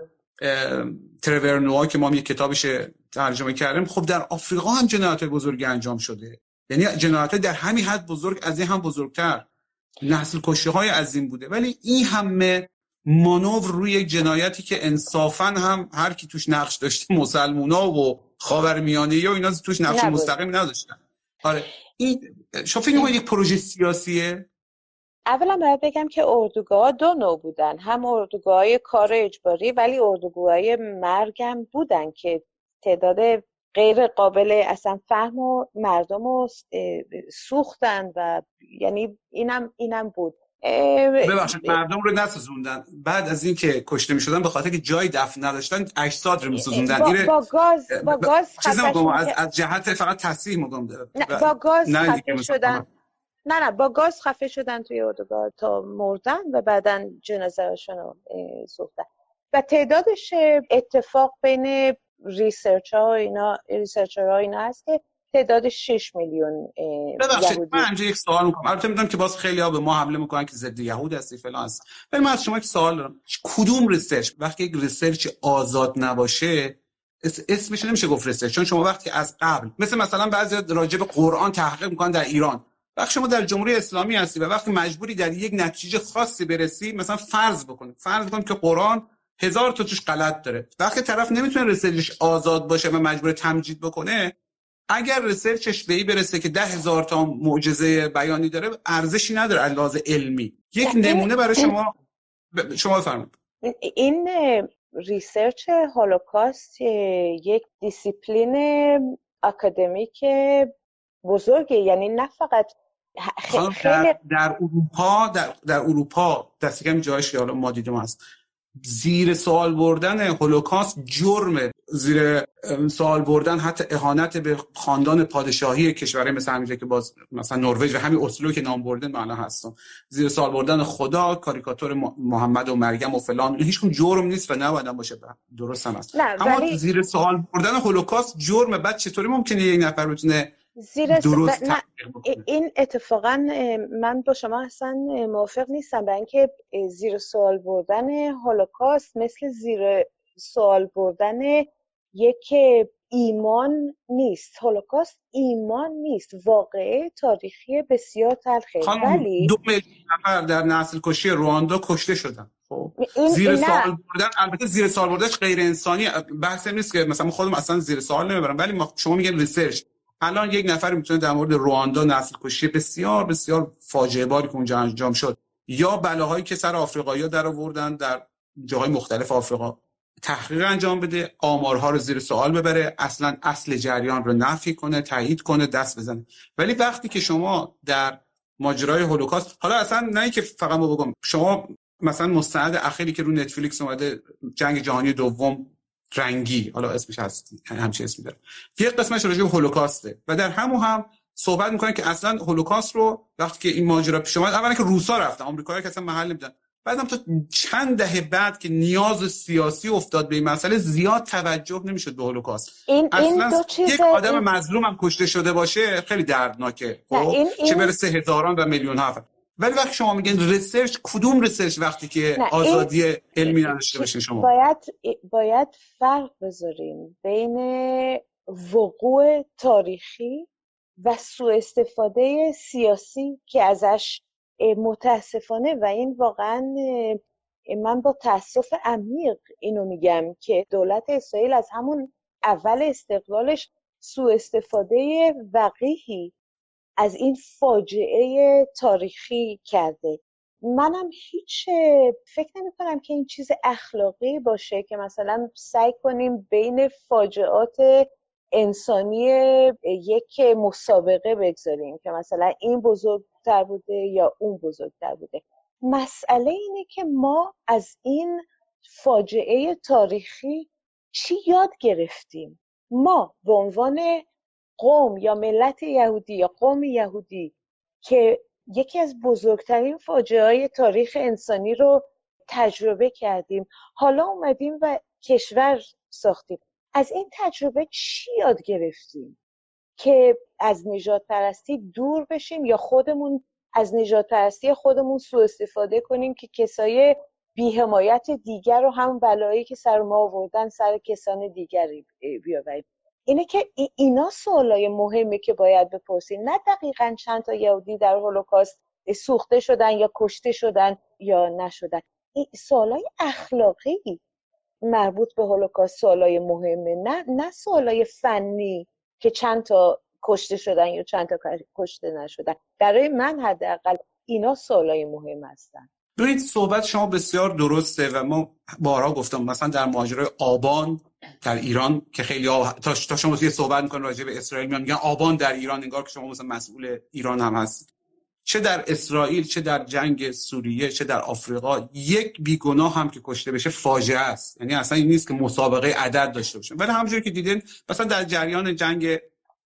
ترور نوآ که ما یک کتابش ترجمه کردیم، خب در آفریقا هم جنایت بزرگی انجام شده، یعنی جنایت در همین حد بزرگ، از این هم بزرگتر، نسل کشی‌های عظیم بوده، ولی این همه مانور روی یک جنایتی که انصافاً هم هر کی توش نقش داشته، مسلمونا و خاورمیانه‌ای و اینا توش نقش مستقیم نداشتن. آره این شما فکر می‌کنید یک پروژه سیاسیه؟ اولا باید بگم که اردوگاه دو نوع بودن، هم اردوگاه‌های کار اجباری ولی اردوگاه‌های مرگ هم بودن که تعداد غیر قابل اصلا فهم و مردم رو سوختن و یعنی اینم اینم بود. ببخشید مردم رو نسوزوندن، بعد از این که کشته می‌شدن به خاطر که جای دفن نداشتن اجساد رو می‌سوزوندن. با, با گاز با گاز خفه از از جهت فقط تصحیح میگم با گاز خفه شدن. نه نه با گاز خفه شدن توی اردوگاه تا مردن و بعدن جنازه‌شون رو سوختن. و تعدادش اتفاق بین ریسرچرها اینا ریسرچرها اینا هست که تعداد شش میلیون یهودی. من اینجا یک سوال میکنم، البته میدونم که باز خیلی ها به ما حمله میکنن که ضد یهود هستی فلان هست، ولی من از شما یک سوال دارم. کدوم ریسرچ وقتی یک ریسرچ آزاد نباشه اسمش نمیشه گفت ریسرچ؟ چون شما وقتی از قبل مثل مثلا بعضی راجع به قرآن تحقیق میکنن در ایران، وقتی شما در جمهوری اسلامی هستی و وقتی مجبوری در یک نتیجه خاصی برسی، مثلا فرض بکنید فرض بکنید که قرآن هزار تا توش غلط داره، وقتی طرف نمیتونه ریسرچش آزاد باشه و مجبور تمجید بکنه، اگر ریسرچش به این برسه که ده هزار تا معجزه بیانی داره، ارزشی نداره از لحاظ علمی. یک نمونه برای شما ب... شما بفرمایید. این ریسرچ هولوکاست یک دیسیپلین اکادمیک بزرگه، یعنی نه فقط خیلی در, در اروپا در, در اروپا دست کم جایش که حالا ما دیدیم هست، زیر سوال بردن هولوکاست جرمه، زیر سوال بردن حتی اهانت به خاندان پادشاهی کشورهای مثل همینجا که باز مثلا نروژ و همین اسلو که نام بردن معنا هستن، زیر سوال بردن خدا، کاریکاتور محمد و مریم و فلان، هیچ کدوم جرم نیست و نباید باشه، درست هم است. اما ولی... زیر سوال بردن هولوکاست جرمه. بعد چطوری ممکنه یک نفر بتونه زیر درست س... این اتفاقا من با شما اصلا موافق نیستم، برای اینکه زیر سوال بردن هولوکاست مثل زیر سوال بردن یک ایمان نیست. هولوکاست ایمان نیست، واقعه تاریخی بسیار تلخه. ولی دو میلیون نفر در نسل کشی رواندا کشته شدن. خب زیر سوال بردن، البته زیر سوال بردنش غیر انسانی، بحث نیست که مثلا خودم اصلا زیر سوال نمیبرم، ولی ما شما میگن ریسرچ، الان یک نفر میتونه در مورد رواندا نسل کشی بسیار بسیار فاجعه باری که اونجا انجام شد یا بلاهایی که سر آفریقایی‌ها در آوردن در جاهای مختلف آفریقا تحقیق انجام بده، آمارها رو زیر سوال ببره، اصلا اصل جریان رو نفی کنه، تایید کنه، دست بزنه. ولی وقتی که شما در ماجرای هولوکاست، حالا اصلا نه که فقط ما بگم، شما مثلا مستند اخیری که رو نتفلیکس اومده جنگ جهانی دوم رنگی، حالا اسمش هست همچین اسمی داره، یک قسمتش راجع به هولوکاسته و در همون هم صحبت میکنه که اصلا هولوکاست رو وقتی که این ماجرا پیش اومد، اولا که روسا رفتن، آمریکایی‌ها که اصلا محل نمیدن، بعدم تا چند دهه بعد که نیاز سیاسی افتاد به این مسئله زیاد توجه نمیشد به هولوکاست. این اصلا این دو چیز یک آدم این... مظلوم هم کشته شده باشه خیلی دردناکه، خب این... این... چه برسه هزاران و میلیون ها. ولی وقتی شما میگن ریسرچ، کدوم ریسرچ وقتی که نه، آزادی این... علمی نداشته باشین شما؟ باید باید فرق بذاریم بین وقوع تاریخی و سوء استفاده سیاسی که ازش متاسفانه، و این واقعا من با تأسف عمیق اینو میگم که دولت اسرائیل از همون اول استقلالش سوء استفاده وقیحی از این فاجعه تاریخی کرده. منم هیچ فکر نمی کنم که این چیز اخلاقی باشه که مثلا سعی کنیم بین فاجعات انسانی یک مسابقه بگذاریم که مثلا این بزرگتر بوده یا اون بزرگتر بوده. مسئله اینه که ما از این فاجعه تاریخی چی یاد گرفتیم؟ ما به عنوان قوم یا ملت یهودی یا قوم یهودی که یکی از بزرگترین فاجعه‌های تاریخ انسانی رو تجربه کردیم، حالا اومدیم و کشور ساختیم، از این تجربه چی یاد گرفتیم که از نژاد پرستی دور بشیم یا خودمون از نژاد پرستی خودمون سوء استفاده کنیم که کسای بی‌حمایت دیگر رو هم بلایی که سر ما آوردن سر کسان دیگری بیاوریم. اینه که اینا سوالای مهمه که باید بپرسیم، نه دقیقاً چند تا یهودی در هولوکاست سوخته شدن یا کشته شدن یا نشدن. این سوالای اخلاقی مربوط به هولوکاست سوالای مهمه، نه نه سوالای فنی که چند تا کشته شدن یا چند تا کشته نشدن. برای من حداقل اینا سوالای مهم هستن. ببینید صحبت شما بسیار درسته و ما بارها گفتم مثلا در ماجرای آبان در ایران که خیلی ها تا, تا شما یه صحبت میکنن راجع به اسرائیل میان میگن آبان در ایران، انگار که شما مثلا مسئول ایران هم هست. چه در اسرائیل، چه در جنگ سوریه، چه در آفریقا، یک بیگناه هم که کشته بشه فاجعه است. یعنی اصلا این نیست که مسابقه عدد داشته باشه. ولی همونجوری که دیدین مثلا در جریان جنگ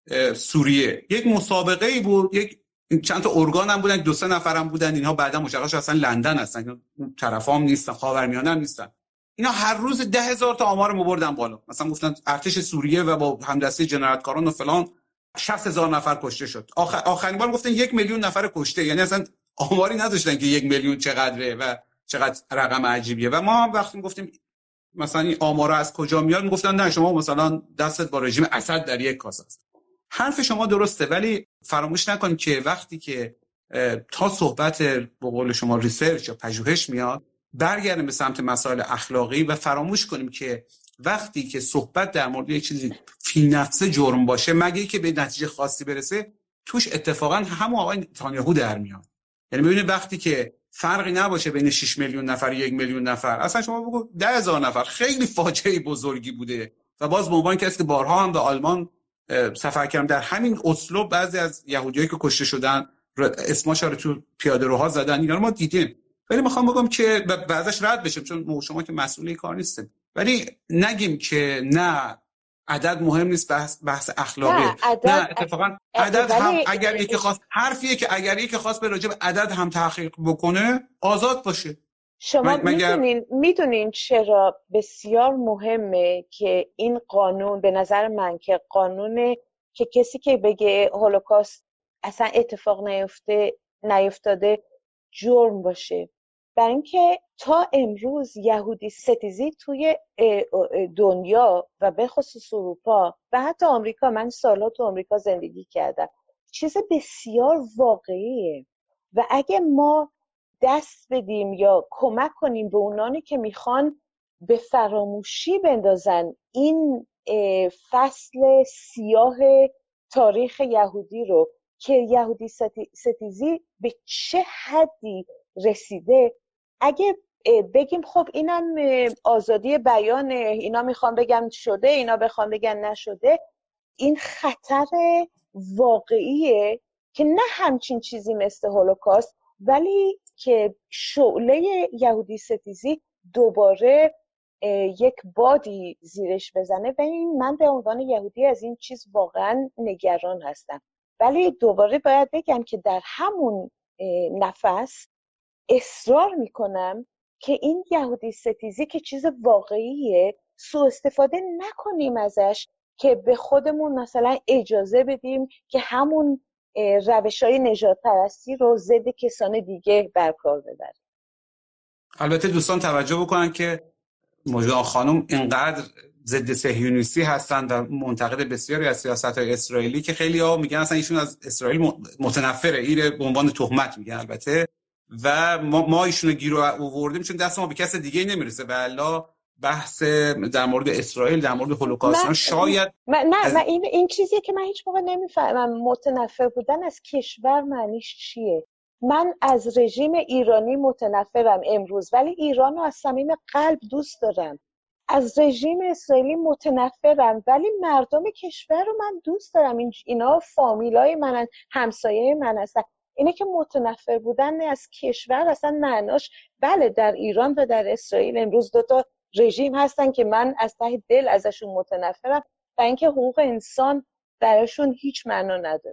سوریه یک مسابقه ای بود، یک چند تا ارگان هم بودن، دو سه نفرم بودن، اینها بعدا مشخص شد اصلا لندن هستن، اون طرفام نیستن، خاورمیانه هم نیستن. اینا هر روز ده هزار تا آمارمو بردن بالا. مثلا گفتن ارتش سوریه و با همدسته جنایتکاران و فلان شصت هزار نفر کشته شد. آخر آخرین بار گفتن یک میلیون نفر کشته، یعنی اصلا آماری نداشتن که یک میلیون چقدره و چقدر رقم عجیبیه. و ما هم وقتی گفتیم مثلا این آمارا از کجا میاد، میگفتن نه شما مثلا دستت با رژیم اسد در یک کاسه است. حرف شما درسته، ولی فراموش نکن که وقتی که تا صحبت به قول شما ریسرچ یا پژوهش میاد برگردیم به سمت مسائل اخلاقی و فراموش کنیم که وقتی که صحبت در مورد یک چیزی فی نفسه جرم باشه، مگه که به نتیجه خاصی برسه، توش اتفاقا همون آقای نتانیاهو در میاد. یعنی ببینید وقتی که فرقی نباشه بین شش میلیون نفر و یک میلیون نفر، اصلا شما بگو ده هزار نفر، خیلی فاجعه بزرگی بوده. و باز به عنوان کسی که بارها هم به آلمان سفر کردم، در همین اسلو بعضی از یهودیایی که کشته شدن اسمشون رو تو پیاده‌روها زدن، اینا رو ما دیدیم. ولی میخوام بگم که بعضش رد بشیم چون شما که مسئول کار نیستید، ولی نگیم که نه عدد مهم نیست، بحث بحث اخلاقی نه, عدد نه اتفاقا عدد هم اگر یکی خواست حرفیه که اگر یکی خواست به راجع به عدد هم تحقیق بکنه آزاد باشه. شما میدونین میدونین چرا بسیار مهمه که این قانون، به نظر من که قانون که کسی که بگه هولوکاست اصلا اتفاق نیفته نیفتاده جرم باشه؟ برای اینکه تا امروز یهودی ستیزی توی دنیا و به خصوص اروپا و حتی آمریکا، من سالها تو آمریکا زندگی کردم، چیز بسیار واقعیه. و اگه ما دست بدیم یا کمک کنیم به اونانی که میخوان به فراموشی بندازن این فصل سیاه تاریخ یهودی رو که یهودی ستیزی به چه حدی رسیده، اگه بگیم خب اینم آزادی بیانه، اینا میخوان بگن شده، اینا بخوان بگن نشده، این خطر واقعیه که نه همچین چیزی مثل هولوکاست، ولی که شعله یهودی ستیزی دوباره یک بادی زیرش بزنه. و این من به عنوان یهودی از این چیز واقعا نگران هستم. ولی دوباره باید بگم که در همون نفس اصرار میکنم که این یهودی ستیزی که چیز واقعیه سوء استفاده نکنیم ازش، که به خودمون مثلا اجازه بدیم که همون روش‌های نژاد پرستی رو ضد کسان دیگه برکار ببریم. البته دوستان توجه بکنن که مجدا خانم اینقدر ضد صهیونیستی هستن و منتقد بسیاری از سیاست‌های اسرائیلی که خیلی ها میگن اصلا ایشون از اسرائیل متنفره، ایره به عنوان تهمت میگن البته، و ما ما ایشونو گیر آوردیم چون دست ما به کس دیگه نمیرسه. والا بحث در مورد اسرائیل، در مورد هولوکاست شاید من نه از... من این این چیزیه که من هیچ موقع نمیفهمم، متنفر بودن از کشور معنیش چیه؟ من از رژیم ایرانی متنفرم امروز، ولی ایران رو از صمیم قلب دوست دارم. از رژیم اسرائیلی متنفرم، ولی مردم کشور رو من دوست دارم. این اینا فامیلای منن، همسایه من هستن. اینه که متنفر بودن از کشور اصلا معناش، بله در ایران و در اسرائیل امروز دوتا رژیم هستن که من از ته دل ازشون متنفرم و اینکه حقوق انسان درشون هیچ معنا نداره.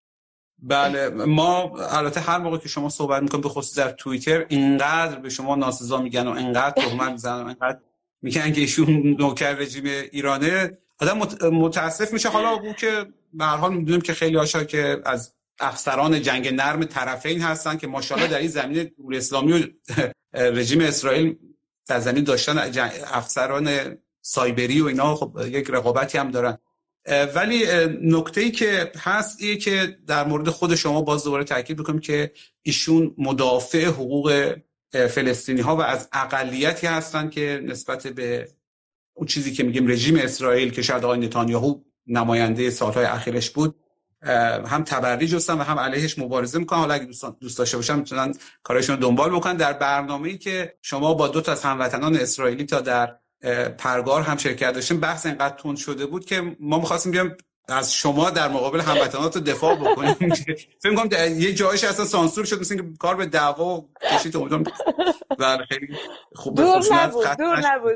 بله ما البته هر موقع که شما صحبت میکنید به خصوص در توییتر اینقدر به شما ناسزا میگن و اینقدر تهمت میزنن و اینقدر میگن که ایشون نوکر رژیم ایرانه، آدم متاسف میشه. حالا اون که به هر حال میدونیم که خیلی هاشا که از افسران جنگ نرم طرفین هستن که ماشاءالله در این زمینه جمهوری اسلامی و رژیم اسرائیل در زمین داشتن افسران سایبری و اینا خب یک رقابتی هم دارن. ولی نکته‌ای که هست اینه که در مورد خود شما باز دوباره تاکید بکنم که ایشون مدافع حقوق فلسطینی ها و از اقلیتی هستن که نسبت به اون چیزی که میگیم رژیم اسرائیل که شاید آقای نتانیاهو نماینده سالهای اخیرش بود هم تبری جستن و هم علیهش مبارزه میکنن. حالا اگه دوستان دوست داشته باشن میتونن کارشون رو دنبال بکنن. در برنامه‌ای که شما با دو تا از هموطنان اسرائیلی تا در پرگار هم شرکت داشتیم بحث اینقدر تند شده بود که ما می‌خواستیم بیام از شما در مقابل هموطنات دفاع بکنیم. فکر می‌کنم یه جایش اصلا سانسور شد، مثل اینکه کار به دعوا کشید. امیدوارم بله خیلی خوب دور نبود دور نبود.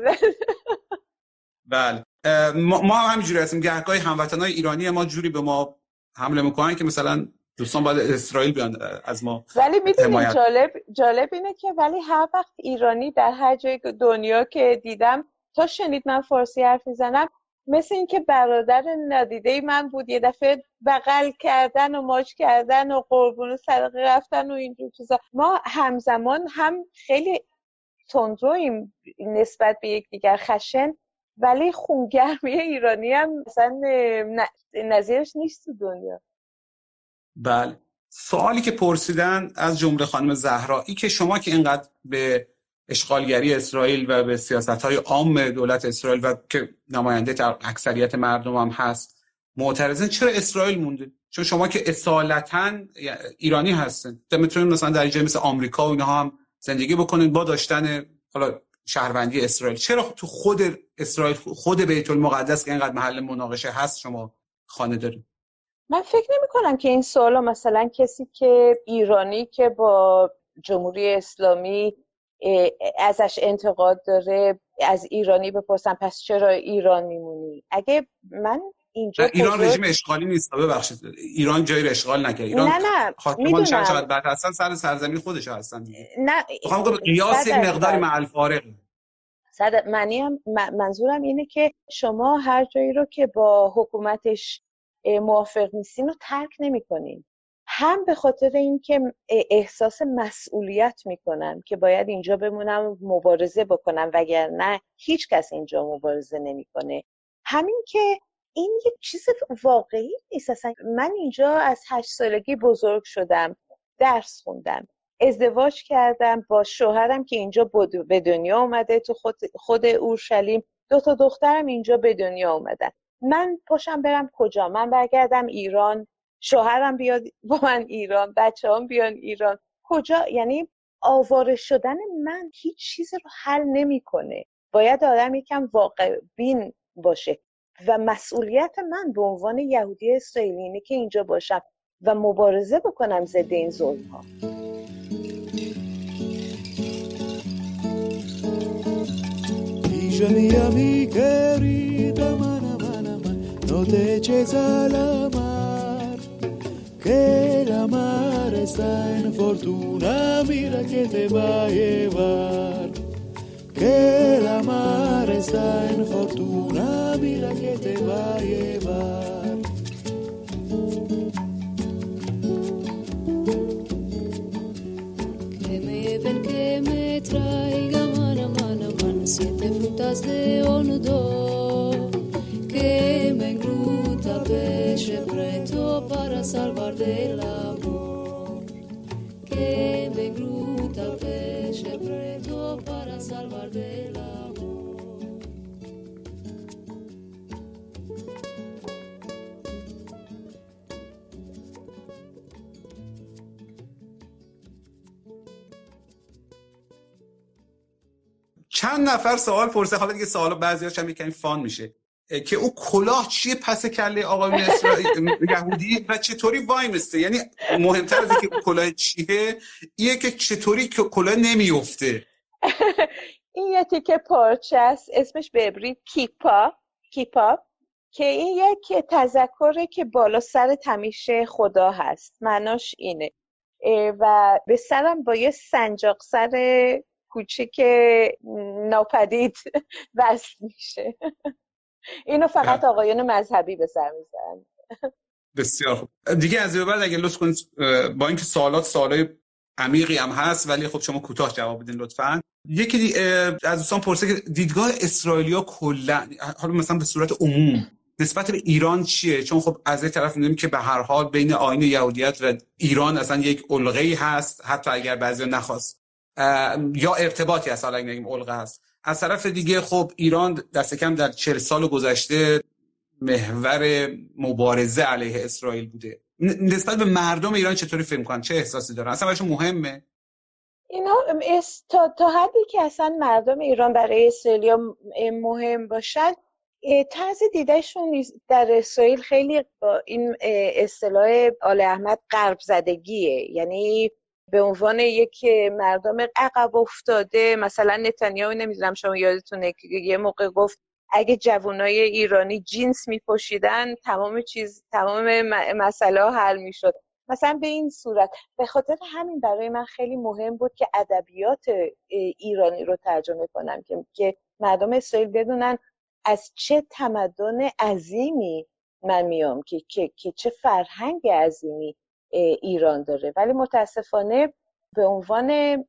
بله ما, ما هم همینجوری هستیم. گهگاهی هموطنای ایرانی ما جوری به ما حمله میکنن که مثلا دوستان باید اسرائیل بیان از ما. ولی میدونید جالب جالب اینه که ولی هر وقت ایرانی در هر جای دنیا که دیدم تا شنید من فارسی حرف میزنم، مثل این که برادر نادیده من بود، یه دفعه بغل کردن و ماچ کردن و قربون و صدقه رفتن و اینجور چیزا. ما همزمان هم خیلی تندرویم نسبت به یکدیگر، خشن، ولی خونگرمی ایرانی هم مثلا نظیرش نیست تو دنیا. بله سوالی که پرسیدن از جمله خانم زهرایی که شما که اینقدر به اشغالگری اسرائیل و به سیاست‌های عام دولت اسرائیل و که نماینده در اکثریت مردم هم هست معترضین، چرا اسرائیل مونده؟ چون شما که اصالتاً ایرانی هستین، میتونید مثلا در جای مثل آمریکا و اینها هم زندگی بکنید با داشتن حالا شهروندی اسرائیل. چرا تو خود اسرائیل، خود بیت المقدس که اینقدر محل مناقشه هست شما خانه دارید؟ من فکر نمی کنم که این سوالا مثلا کسی که ایرانی که با جمهوری اسلامی ازش انتقاد داره از ایرانی بپرسن پس چرا ایران میمونی؟ اگه من اینجا ایران رژیم اشغالی نیست، ببخشید ایران جایی رو اشغال نکرد. ایران نه نه خاطرمان چند چقدر بعد هستن سر سرزمین خودش هستن. نه میخوام بگم قیاس مقداری مع الفارق. صد معنی هم منظورم اینه که شما هر جایی رو که با حکومتش موافق نیستین رو ترک نمی‌کنین، هم به خاطر اینکه احساس مسئولیت میکنن که باید اینجا بمونم مبارزه بکنم وگرنه هیچ کس اینجا مبارزه نمیکنه، همین که این یک چیز واقعی نیست. اصلا من اینجا از هشت سالگی بزرگ شدم، درس خوندم، ازدواج کردم با شوهرم که اینجا به دنیا اومده تو خود, خود اورشلیم، دو تا دخترم اینجا به دنیا اومدن. من پاشم برم کجا؟ من برگردم ایران، شوهرم بیاد با من ایران، بچه‌هام بیان ایران، کجا؟ یعنی آواره شدن من هیچ چیزی رو حل نمی‌کنه. باید آدم یکم واقع بین باشه و مسئولیت من به عنوان یهودی اسرائیلی اینه که اینجا باشم و مبارزه بکنم ضد این ظلم‌ها. mia mi querida mana mana man no te eches a la mar que la mar está en fortuna mira que te va a llevar que la mar está en fortuna mira que te va a llevar que me lleven que me traigan siete frutas de onudo que me engruta peche preto para salvar del amor que me engruta peche preto para salvar del amor. چند نفر سوال پرسه، حالا دیگه سوالا بعضیاش هم یکم فان میشه، که او کلاه چیه پس کله آقای اسرائیل یهودی و چطوری وای میسته؟ یعنی مهمتر از اینکه کلاه چیه اینه که چطوری که کلاه نمیفته. این یه تیکه پارچه است، اسمش به عبری کیپا کیپا که این یک تذکره که بالا سر تمیشه خدا هست، معناش اینه. و به سرم با یه سنجاق سر کوچیک ناپدید وصل میشه. اینو فقط آقایان مذهبی به سر میزنن. بسیار خوب. دیگه از این بعد اگه لطف کنید، با اینکه سوالات سوالای عمیقی هم هست ولی خب شما کوتاه جواب بدین لطفاً. یکی از دوستان پرسه که دیدگاه اسرائیلیا کلا، حالا مثلا به صورت عموم، نسبت به ایران چیه؟ چون خب از یک طرف می‌دونیم که به هر حال بین آیین یهودیت و ایران اصلا یک الغه‌ای هست، حتی اگر بعضیا نخواست یا ارتباطی هست، حالا نگیم الغه هست. از طرف دیگه خب ایران دست کم در چهل سال گذشته محور مبارزه علیه اسرائیل بوده. نسبت به مردم ایران چطوری فکر می‌کنن؟ چه احساسی دارن؟ اصلا براشون مهمه؟ اینا تا تا حدی که اصلا مردم ایران برای اسرائیلیا مهم باشد، طرز دیدهشون در اسرائیل خیلی با این اصطلاح آل احمد غرب زدگیه. یعنی به عنوان یک مردم عقب افتاده، مثلا نتانیاهو نمیدونم شما یادتونه که یه موقع گفت اگه جوانای ایرانی جینس میپوشیدن تمام چیز تمام مسئله ها حل میشد، مثلا به این صورت. به خاطر همین برای من خیلی مهم بود که ادبیات ایرانی رو ترجمه کنم که که مردم اسرائیل بدونن از چه تمدن عظیمی من میام، که که, که چه فرهنگ عظیمی ایران داره. ولی متاسفانه به عنوان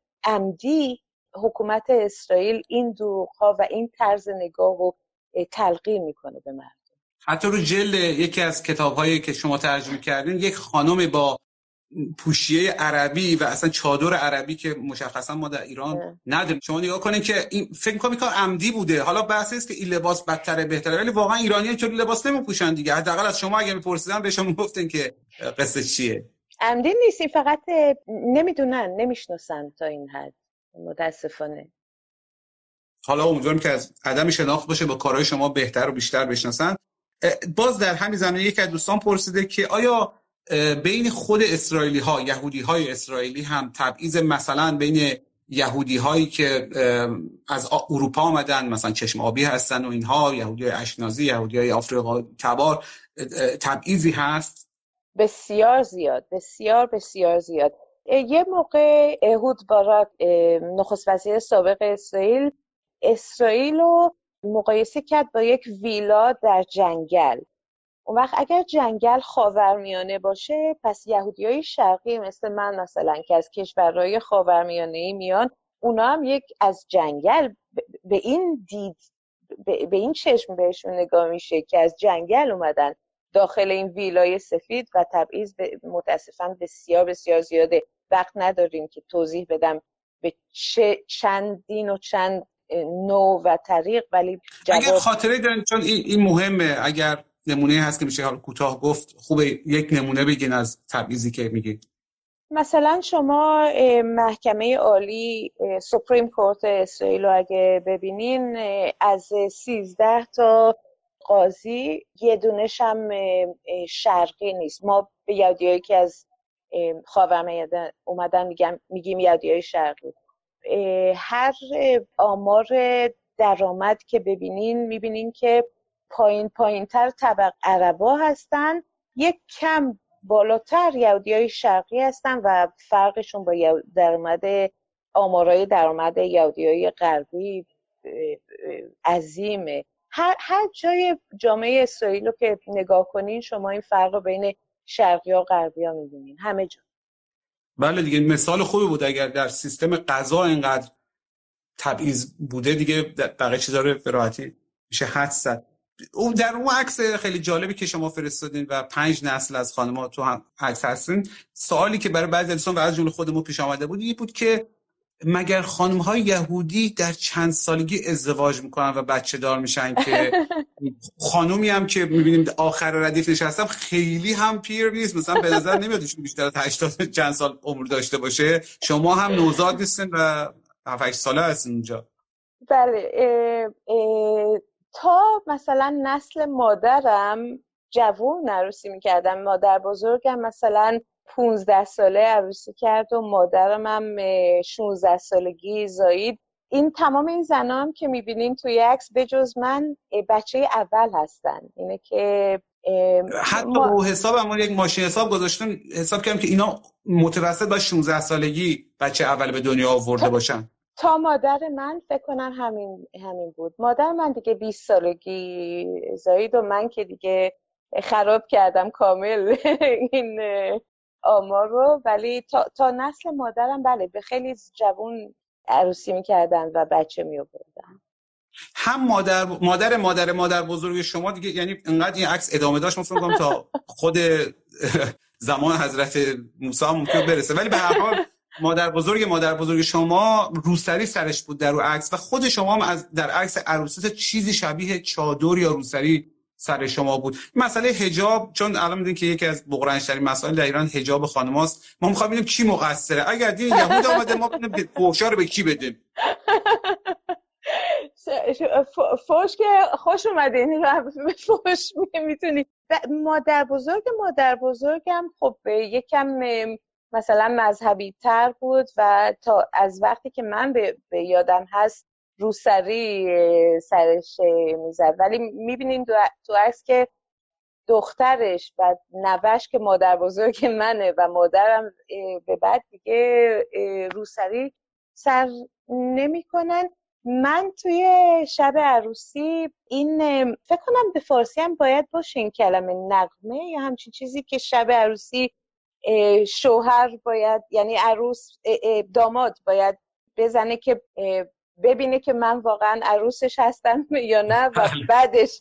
عمدی حکومت اسرائیل این دروغ‌ها و این طرز نگاه رو تلقین میکنه به مردم. حتی رو جلد یکی از کتاب‌هایی که شما ترجمه کردین یک خانم با پوشیه عربی و اصلا چادر عربی که مشخصا ما در ایران نداریم، شما نگاه کنین که این فکر می‌کنم این کار عمدی بوده. حالا بحث است که این لباس بدتره بهتره، ولی واقعا ایرانی‌ها اینطوری لباس نمی‌پوشن دیگه. حداقل از شما اگه می‌پرسیدن به شما گفتن که قصه چیه. عمدی نیست، فقط نمیدونن، نمیشناسن تا این حد متاسفانه. حالا امیدوارم که از عدم شناخت باشه با کارهای شما بهتر و بیشتر بشناسن. باز در همین زمینه یک از دوستان پرسیده که آیا بین خود اسرائیلی ها، یهودی های اسرائیلی هم تبعیض مثلا بین یهودی هایی که از اروپا آمدن، مثلا چشم آبی هستن و اینها، یهودی های اشکنازی، یهودی های آفریقا تبار، تبعیضی هست؟ بسیار زیاد، بسیار بسیار زیاد. یه موقع اهود باراک، نخست وزیر سابق اسرائیل، اسرائیل رو مقایسه کرد با یک ویلا در جنگل. اون وقت اگر جنگل خاورمیانه باشه، پس یهودیای شرقی مثل من مثلا که از کشورهای خاورمیانه‌ای میان، اونا هم یک از جنگل به این دید، به این چشم بهشون نگاه میشه که از جنگل اومدن داخل این ویلای سفید و تبعیض متاسفاً بسیار بسیار زیاده. وقت نداریم که توضیح بدم به چه چندین و چند نوع و طریق، ولی جواب اگر خاطره دارین، چون این, این مهمه، اگر نمونه هست که میشه حالا کوتاه گفت، خوبه یک نمونه بگین از تبعیضی که میگید. مثلا شما محکمه عالی سوپریم کورت اسرائیل رو اگه ببینین، از سیزده تا قاضی یه دونش هم شرقی نیست. ما به یهودیایی که از خاورمیانه اومدن میگم میگیم یهودیای شرقی. هر آمار درآمد که ببینین میبینین که پایین پایین تر طبق عربا هستن، یک کم بالاتر یهودیای شرقی هستن و فرقشون با درآمد آمارای درآمد یهودیای غربی عظیمه. هر هر جای جامعه اسرائیل رو که نگاه کنین شما این فرق رو بین شرقی و غربی ها می‌بینین همه جا. بله دیگه، مثال خوبی بود. اگر در سیستم قضا اینقدر تبعیض بوده دیگه بقیه چیزا رو به راحتی میشه حدس زد. اون در اون عکس خیلی جالبی که شما فرستادین و پنج نسل از خانم‌ها تو هم عکس هستین، سوالی که برای بعضی دوستان و از جمله خودمون پیش آمده بود این بود که مگر خانم‌های یهودی در چند سالگی ازدواج میکنن و بچه دار میشن که خانومی هم که میبینیم آخر ردیف نشستم خیلی هم پیر نیست، مثلا به نظر نمیاد ایشون بیشتر از هشتاد چند سال عمر داشته باشه. شما هم نوزاد نیستین و هفت هشت ساله هستین اونجا. بله، اه اه تا مثلا نسل مادرم جوون عروسی میکردم. مادر بزرگم مثلا پونزده ساله عروسی کرد و مادرم هم شونزده سالگی زایید. این تمام این زنا هم که میبینین توی عکس بجز من بچه اول هستن. اینه که حتی ما... با حساب همون یک ماشین حساب گذاشتن، حساب کردم که اینا متوسط با شونزده سالگی بچه اول به دنیا آورده تا... باشن. تا مادر من فکر کنم همین همین بود. مادر من دیگه بیست سالگی زایید و من که دیگه خراب کردم کامل این آمار رو، ولی تا, تا نسل مادرم بله به خیلی جوون عروسی میکردن و بچه میآوردن. هم مادر مادر مادر مادر بزرگ شما دیگه، یعنی انقدر این عکس ادامه داشت فکر می‌کنم تا خود زمان حضرت موسی ممکن برسه، ولی به هر حال مادر بزرگ مادر بزرگ شما روسری سرش بود در اون عکس و خود شما هم از در عکس عروسیت چیزی شبیه چادر یا روسری سر شما بود. مسئله حجاب، چون الان میدونید که یکی از بغرنج‌ترین مسائل در ایران حجاب خانم‌هاست، ما می‌خوایم ببینیم کی مقصره. اگر دین یهود اومده ما ببینیم فحشا رو به کی بدیم. فوش که خوش اومدین و فوش میتونی. مادر بزرگ مادر بزرگم خب یکم مثلا مذهبی تر بود و تا از وقتی که من به, به یادم هست روسری سرش میزد، ولی میبینین تو عکس که دخترش و نوش که مادر بزرگ منه و مادرم به بعد دیگه روسری سر نمی کنن. من توی شب عروسی این فکر کنم به فارسی هم باید باشه این کلمه نغمه یا همچین چیزی که شب عروسی شوهر باید، یعنی عروس داماد باید بزنه که ببینه که من واقعا عروسش هستم یا نه و بعدش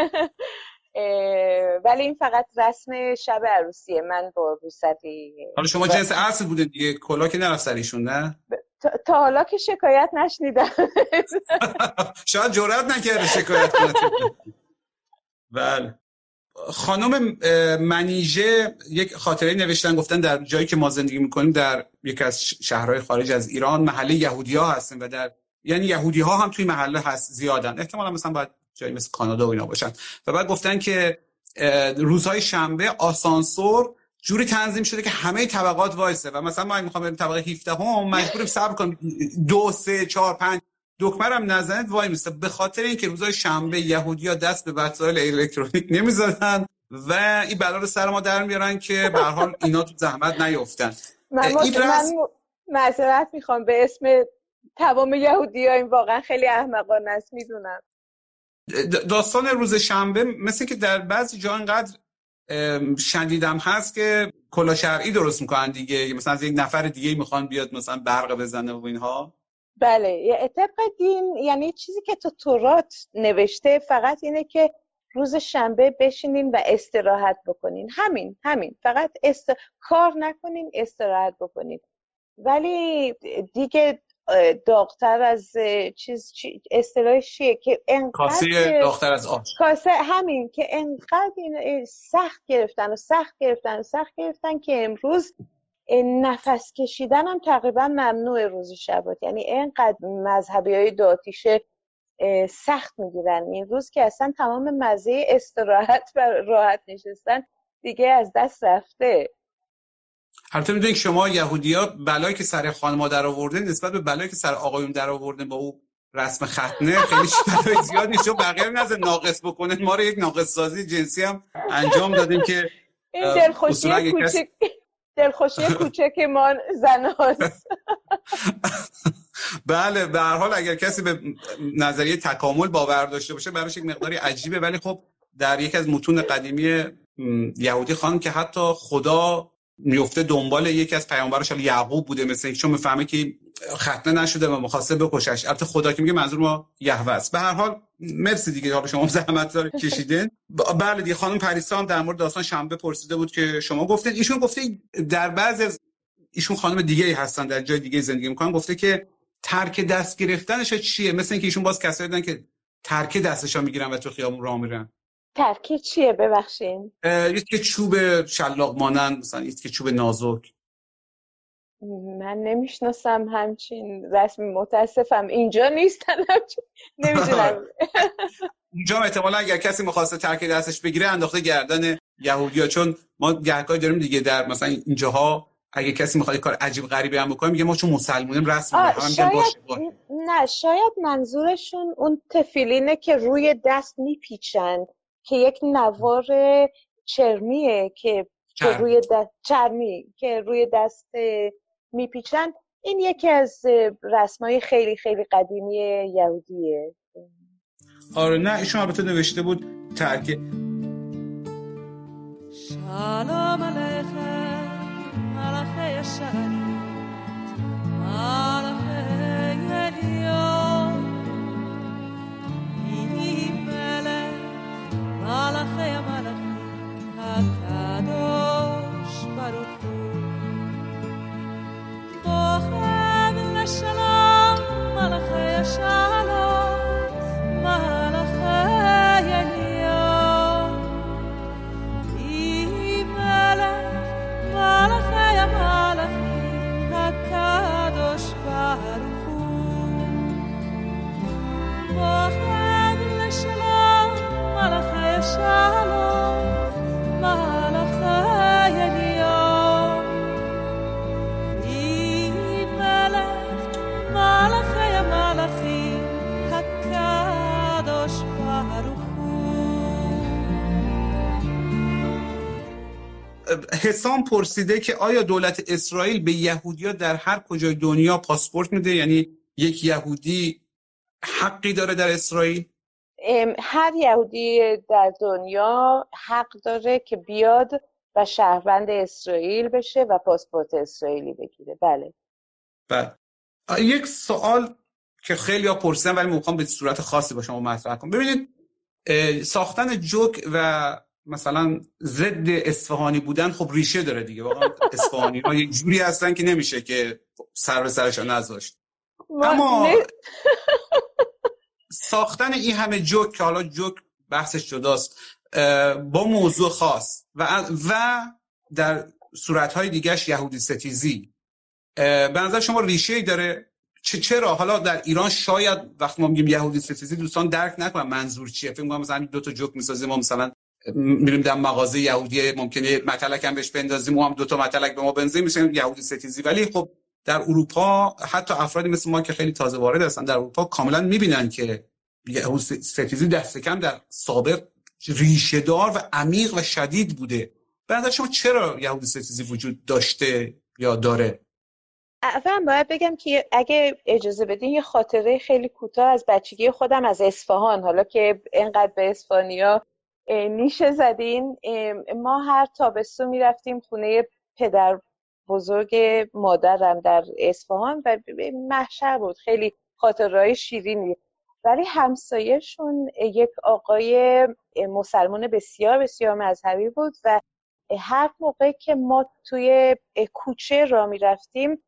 ولی این فقط رسم شب عروسیه. من با روسری. حالا شما جنس اصل بوده دیگه، کلا که نرفت سریشون نه؟ تا, تا حالا که شکایت نشنیدم. شاید جرئت نکرده شکایت کنه. بله. خانم منیژه یک خاطره نوشتن، گفتن در جایی که ما زندگی میکنیم در یکی از شهرهای خارج از ایران محله یهودی‌ها هستن و در یعنی یهودی‌ها هم توی محله هست زیادن، احتمالاً مثلا باید جایی مثل کانادا و اینا باشن. و بعد گفتن که روزهای شنبه آسانسور جوری تنظیم شده که همه طبقات وایسه و مثلا ما میخوام بریم طبقه هفده هم مجبوریم صبر کنیم دو سه چهار پنج دکمرم نزنید وای میسته، به خاطر اینکه روزهای شنبه یهودی‌ها دست به وسایل الکترونیک نمیزدن و این بلا رو سر ما در میارن که به هر حال اینا تو زحمت نیافتن. من من معذرت میخوام به اسم تمام یهودی‌ها، این واقعا خیلی احمقانه است میدونم. داستان روز شنبه مثل که در بعضی جا اینقدر شدیدم هست که کلا شرعی درست میکنن دیگه، مثلا از یک نفر دیگه میخوان بیاد مثلا برق بزنه و اینها. بله، طبق دین یعنی چیزی که تو تورات نوشته فقط اینه که روز شنبه بشینین و استراحت بکنین، همین همین فقط است... کار نکنین، استراحت بکنین. ولی دیگه داغتر از چیز چی اصطلاحش چیه که انقدر کاسه داغتر از آش، کاسه همین که انقدر این سخت گرفتن و سخت گرفتن و سخت گرفتن که امروز نفس کشیدن هم تقریبا ممنوع روز شبات. یعنی اینقدر مذهبی های داتیشه سخت میگیرن این روز که اصلا تمام مزه استراحت و راحت نشستن دیگه از دست رفته. البته میدونید شما یهودی‌ها بلایی که سر خانم‌ها در آورده نسبت به بلایی که سر آقایون در آورده با او رسم ختنه خیلی بلای زیاد نیست. چون بقیه نذار ناقص بکنه، ما رو یک ناقص سازی جنسی هم انجام دادیم که این دلخوشی کوچک دلخوشی کوچک ما زناست. بله به هر حال اگر کسی به نظریه تکامل باور داشته باشه براش یک مقداری عجیبه، ولی خب در یک از متون قدیمی یهودی خوان که حتی خدا میفته دنبال یکی از پیامبراش یعقوب بوده مثل اینکه چون میفهمه که ختنه نشده و می‌خواسته بکشش. البته خدا که میگه منظور ما یهوه است. به هر حال مرسی دیگه، حالا شما زحمت داره کشیدین. بله دیگه خانم پریسا هم در مورد داستان شنبه پرسیده بود که شما گفتید، ایشون گفته در بعضی از ایشون خانم دیگه‌ای هستن در جای دیگه زندگی می‌کنن، گفته که ترک دست گرفتنش چیه؟ مثل اینکه ایشون باز کسایی دادن که ترک دستشو میگیرن و تو خیابون راه میرن. ترکیه چیه ببخشین؟ یه که چوب شلاق مانند، مثلا یه که چوب نازک. من نمیشناسم همچین رسمی، متاسفم اینجا نیستن همچین نمیدونم. اونجا احتمالا اگر کسی می‌خواسته ترک دستش بگیره انداخته گردن یهودی‌ها، چون ما گهگاهی داریم دیگه در مثلا اینجاها اگه کسی می‌خواد کار عجیب غریبی هم بکنه میگه ما چون مسلمونیم رسم می‌کنیم. شاید نه شاید منظورشون اون تفیلینه که روی دست میپیچن که یک نوار چرمیه که که روی دست چرمی که روی دست میپیچن. این یکی از رسمای خیلی خیلی قدیمی یهودیه. آره نه ایشون البته نوشته بود ترک سلام علیکم ملخه شهری ملخه یلیان ای ملخ ملخه ملخه حکداش بروخو با خبل شلام ملخه شلام ملخه یلیان ای ملخ ملخه ملخه حکداش بروخو با خبل شلام ملخه شلام ملخه یلیان ای ملخ ملخه ملخی حکداش بروخو. حسام پرسیده که آیا دولت اسرائیل به یهودی‌ها در هر کجای دنیا پاسپورت میده؟ یعنی یک یهودی حقی داره در اسرائیل؟ هر یهودی در دنیا حق داره که بیاد و شهروند اسرائیل بشه و پاسپورت اسرائیلی بگیره. بله. بله. یک سوال که خیلی ها پرسیدن ولی میخوام به صورت خاصی با شما مطرح کنم. ببینید ساختن جوک و مثلا ضد اصفهانی بودن خب ریشه داره دیگه. واقعا اصفهانی ها یک جوری هستن که نمیشه که سر به سرشان نذاشت. اما ساختن این همه جوک که حالا جوک بحثش جداست با موضوع خاص و و در صورت‌های دیگه‌اش یهودی ستیزی به نظر شما ریشه‌ای داره؟ چرا حالا در ایران شاید وقتی ما میگیم یهودی ستیزی دوستان درک نکنن منظور چیه؟ فکر می‌کنم مثلا دو تا جوک می‌سازیم ما مثلا میریم در مغازه یهودی ممکنه مطلق هم بهش بندازیم و هم دو تا مطلق به ما بنزیم میشه یهودی ستیزی. ولی خب در اروپا حتی افرادی مثل ما که خیلی تازه وارد هستن در اروپا کاملا می‌بینن که یهودی ستیزی دست کم در سابق ریشه دار و عمیق و شدید بوده. به نظر شما چرا یهودی ستیزی وجود داشته یا داره؟ اولا باید بگم که اگه اجازه بدین یه خاطره خیلی کوتاه از بچگی خودم از اصفهان، حالا که اینقدر به اصفهانیا نیشه زدین. ما هر تابستون میرفتیم خونه پدر بزرگ مادرم در اصفهان و محشر بود، خیلی خاطرهای شیرینی. ولی همسایه‌شون یک آقای مسلمان بسیار بسیار مذهبی بود و هر موقع که ما توی کوچه راه میرفتیم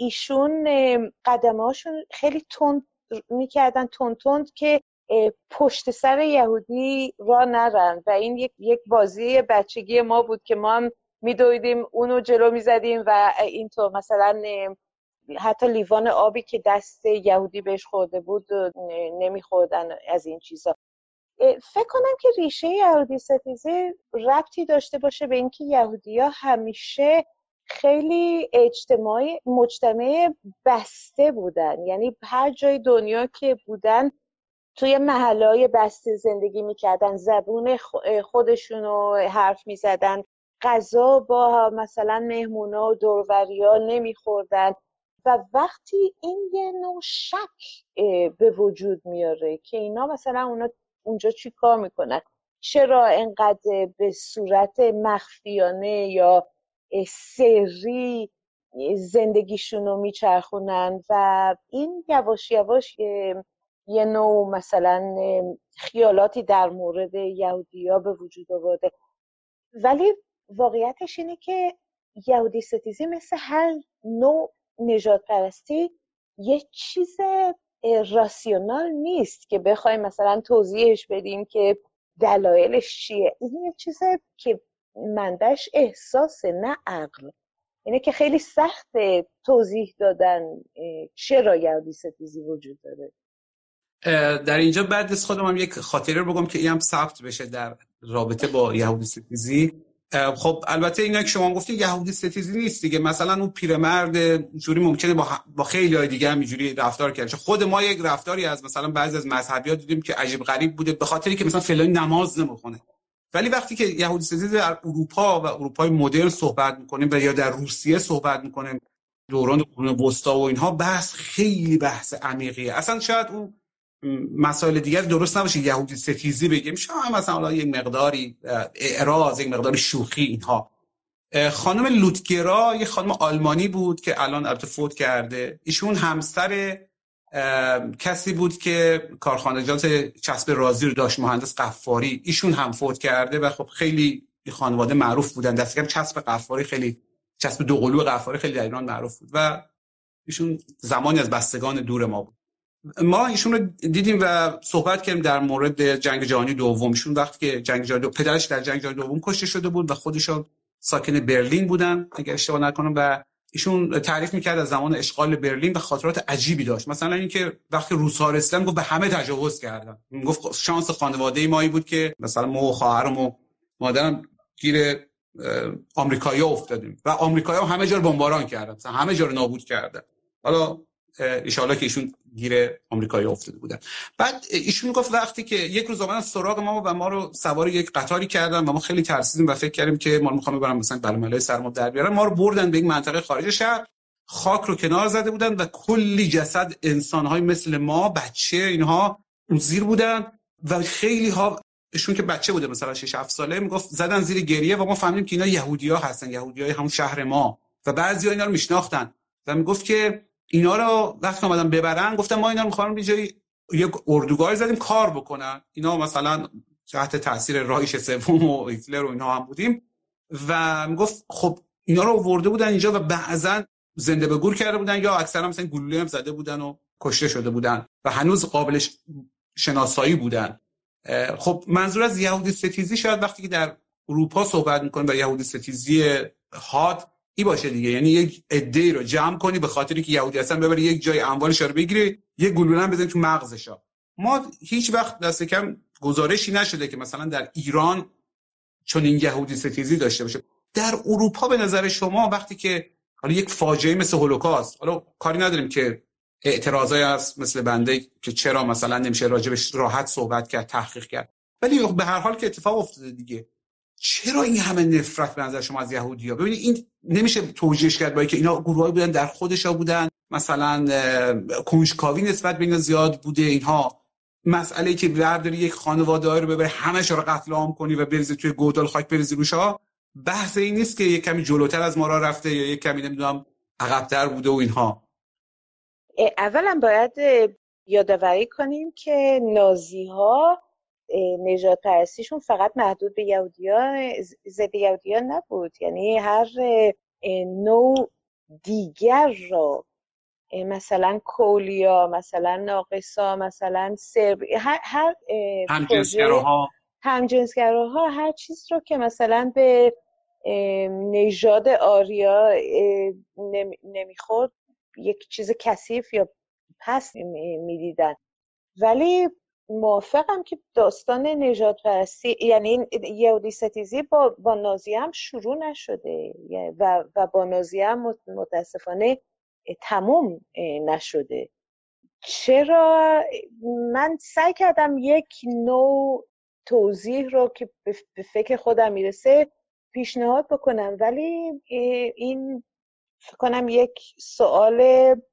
ایشون قدماشون خیلی تند میکردن، تند تند که پشت سر یهودی را نرن و این یک یک بازی بچگی ما بود که ما هم میدویدیم اونو جلو میزدیم و اینطور مثلا حتی لیوان آبی که دست یهودی بهش خورده بود نمیخوردن از این چیزا. فکر کنم که ریشه یهودی ستیزی ربطی داشته باشه به اینکه یهودی‌ها همیشه خیلی اجتماعی مجتمع بسته بودن، یعنی هر جای دنیا که بودن توی محله‌های بسته زندگی میکردن، زبون خودشونو حرف میزدن، غذا با مثلا مهمونا و دوروریا نمیخوردن و وقتی این یه نوع شک به وجود میاره که اینا مثلا اونا اونجا چی کار میکنن، چرا انقدر به صورت مخفیانه یا سری زندگیشونو میچرخونن و این یواش یواش یه نوع مثلا خیالاتی در مورد یهودی‌ها به وجود آورده. ولی واقعیتش اینه که یهودی ستیزی مثل هر نوع نژاد پرستی یه چیز راسیونال نیست که بخوایم مثلا توضیحش بدیم که دلایلش چیه. این یه چیزه که منبعش احساسه نه عقل. اینه که خیلی سخته توضیح دادن چرا یهودی ستیزی وجود داره. در اینجا بعد از خودم هم یک خاطره رو بگم که این هم ثبت بشه در رابطه با یهودی ستیزی. خب البته اینا که شما گفتید یهودی ستیزی نیست دیگه، مثلا اون پیرمرد جوری ممکنه با با خیلی های دیگه هم اینجوری رفتار کرده. خود ما یک رفتاری از مثلا بعضی از مذهبی‌ها دیدیم که عجیب غریب بوده به خاطری که مثلا فلانی نماز نمیخونه. ولی وقتی که یهودی ستیزی در اروپا و اروپای مدرن صحبت می‌کنیم و یا در روسیه صحبت می‌کنیم دوران قرون وسطا و اینها، بحث خیلی بحث عمیقیه. اصلا شاید اون مسائل دیگر درست نباشه یهودی ستیزی بگیم، شاید مثلا حالا یک مقداری اعراض، یک مقداری شوخی اینها. خانم لوتگرا یه خانم آلمانی بود که الان البته فوت کرده. ایشون همسر کسی بود که کارخانجات چسب رازی رو داشت، مهندس قفاری. ایشون هم فوت کرده و خب خیلی خانواده معروف بودن. دستگاه چسب قفاری خیلی، چسب دوقلو قفاری خیلی در ایران معروف بود و ایشون زمانی از بستگان دور ما بود. ما ایشون رو دیدیم و صحبت کردیم در مورد جنگ جهانی دوم. ایشون وقتی که جنگ جهانی دوم، پدرش در جنگ جهانی دوم کشته شده بود و خودشون ساکن برلین بودن اگر اشتباه نکنم و ایشون تعریف میکرد از زمان اشغال برلین و خاطرات عجیبی داشت. مثلا اینکه وقتی روس‌ها رسیدن گفت به همه تجاوز کردن. گفت شانس خانواده مایی بود که مثلا ما و خواهرم و مادرم گیر آمریکایی‌ها افتادیم و آمریکایی‌ها همه جا رو بمباران کردن، مثلا همه جا رو نابود کردن. حالا ان شاءالله که ایشون گیر آمریکایی افتاده بودن. بعد ایشون گفت وقتی که یک روز اومدن سراغ ما و ما رو سوار یک قطاری کردن و ما خیلی ترسیدیم و فکر کردیم که ما رو می‌خوام ببرن مثلا بلملای سرما در بیارن، ما رو بردن به یک منطقه خارج شهر، خاک رو کنار زده بودن و کلی جسد انسان‌های مثل ما، بچه اینها اون زیر بودن و خیلی ها ایشون که بچه بوده مثلا شش هفت ساله میگفت زدن زیر گریه و ما فهمیدیم که اینا یهودی‌ها هستن، یهودیای همون شهر ما و بعضی‌ها اینا رو میشناختن و میگفت که اینا رو وقتی اومدن ببرن گفتم ما اینا رو می‌خوام یه جایی یک اردوگاه زدیم کار بکنن. اینا مثلا تحت تاثیر رایش سوم و هیتلر و اینها هم بودیم و میگفت خب اینا رو آورده بودن اینجا و بعضن زنده به گور کرده بودن یا اکثرا مثلا گلوله هم زده بودن و کشته شده بودن و هنوز قابل شناسایی بودن. خب منظور از یهودی ستیزی شاید وقتی که در اروپا صحبت می‌کنیم و یهودی ستیزی هات ای باشه دیگه، یعنی یک عده‌ای رو جمع کنی به خاطری که یهودی هستن ببری یک جای اموالش رو بگیری، یک گلوله هم بزنی تو مغزش. ما هیچ وقت دست کم گزارشی نشده که مثلا در ایران چون این یهودی ستیزی داشته باشه. در اروپا به نظر شما وقتی که حالا یک فاجعه مثل هولوکاست، حالا کاری نداریم که اعتراضایی هست مثل بنده که چرا مثلا نمیشه راجبش راحت صحبت کرد، تحقیق کرد، ولی به هر حال که اتفاق افتاده دیگه، چرا این همه نفرت به نظر شما از یهودی‌ها؟ ببینید این نمیشه توجیهش کرد با اینکه اینا گروهایی بودن در خودشا بودن، مثلا کنجکاوی نسبت به اینا زیاد بوده. اینها مسئله‌ای که برداری یک خانواده رو ببری همه‌ش رو قتل عام کنی و بریزی توی گودال خاک بریزی روشا، بحث این نیست که یک کمی جلوتر از ما را رفته یا یک کمی نمیدونم عقب‌تر بوده و اینها. اولا باید یادآوری کنیم که نازی‌ها نژاد پرستیشون فقط محدود به یهودی‌ها، ضد یهودی‌ها نبود، یعنی هر نوع دیگر را مثلا کولیا، مثلا ناقصا، مثلا سرب، هر هر همجنسگراها همجنسگراها هر چیز رو که مثلا به نژاد آریا نمیخورد یک چیز کثیف یا پس میدیدن. ولی موافقم که داستان نژاد پرستی یعنی یهودی ستیزی با با نازی هم شروع نشده و و با نازی هم متاسفانه تموم نشده. چرا؟ من سعی کردم یک نوع توضیح رو که به فکر خودم میرسه پیشنهاد بکنم، ولی این فکر کنم یک سوال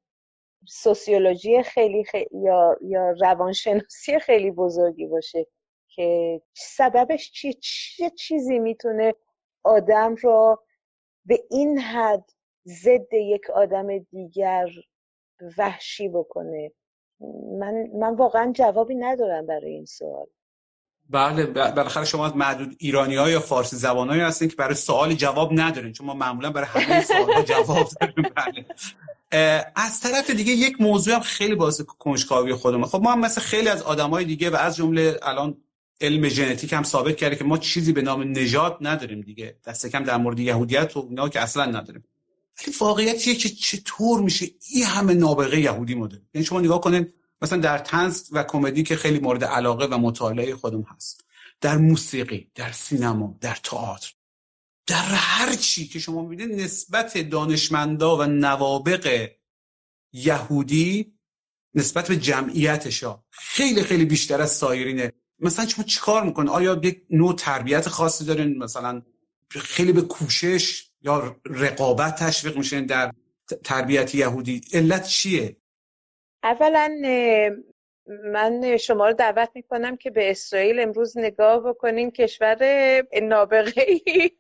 سوسیولوژی خیلی, خیلی یا یا روانشناسی خیلی بزرگی باشه که سببش چیه، چه چیزی میتونه آدم رو به این حد ضد یک آدم دیگر وحشی بکنه. من من واقعا جوابی ندارم برای این سوال. بله بالاخره شما از معدود ایرانی‌ها یا فارسی زبانایی هستین که برای سوال جواب ندارین، چون ما معمولا برای همه سوال‌ها جواب داریم. بله. از طرف دیگه یک موضوع هم خیلی باعث کنجکاوی خودمه. خب ما هم مثل خیلی از آدمای دیگه و از جمله الان علم ژنتیک هم ثابت کرده که ما چیزی به نام نژاد نداریم دیگه، دست کم در مورد یهودیت و اینا که اصلا نداریم. ولی واقعیتیه که چطور میشه این همه نابغه یهودی ما داریم. یعنی شما نگاه کنید مثلا در طنز و کمدی که خیلی مورد علاقه و مطالعه خودم هست، در موسیقی، در سینما، در تئاتر، در هر چی که شما میبینید نسبت دانشمندا و نوابغ یهودی نسبت به جمعیتشا خیلی خیلی بیشتر از سایرینه. مثلا شما چیکار میکنید؟ آیا یک نوع تربیت خاصی دارین؟ مثلا خیلی به کوشش یا رقابت تشویق میشین در تربیت یهودی؟ علت چیه؟ اولا من شما رو دعوت میکنم که به اسرائیل امروز نگاه بکنین، کشور نابغه‌ای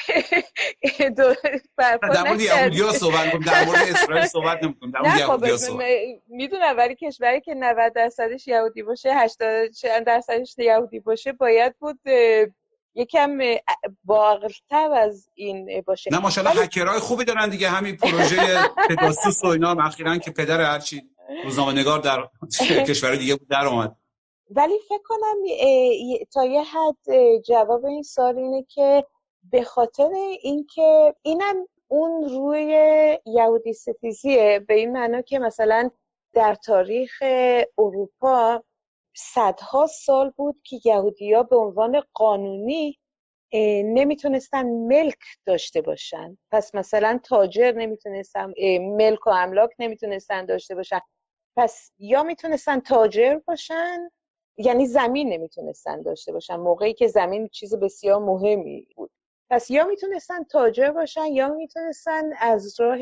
در مورد یهودی‌ها صحبت نمی‌کنم، در مورد اسرائیل صحبت نمی‌کنم، در مورد یهودی‌ها صحبت میدونم. ولی کشوری که نود درصدش یهودی باشه، هشتاد درصدش یهودی باشه، باید بود یکم باعث‌تر از این باشه. نه ماشاءالله هکرهای خوبی دارن دیگه، همین پروژه پگاسوس و اینا هم اخیراً که پدر هرچی روزنامه‌نگار در کشور دیگه بود در اومد. ولی فکر کنم تا یه حد جواب این سوال اینه که به خاطر اینکه اینم اون روی یهودی ستیزیه، به این معنا که مثلا در تاریخ اروپا صدها سال بود که یهودی‌ها به عنوان قانونی نمیتونستن ملک داشته باشن. پس مثلا تاجر نمیتونستن ملک و املاک نمیتونستن داشته باشن، پس یا میتونستن تاجر باشن یعنی زمین نمیتونستن داشته باشن، موقعی که زمین چیز بسیار مهمی بود. پس یا میتونستن تاجر باشن یا میتونستن از راه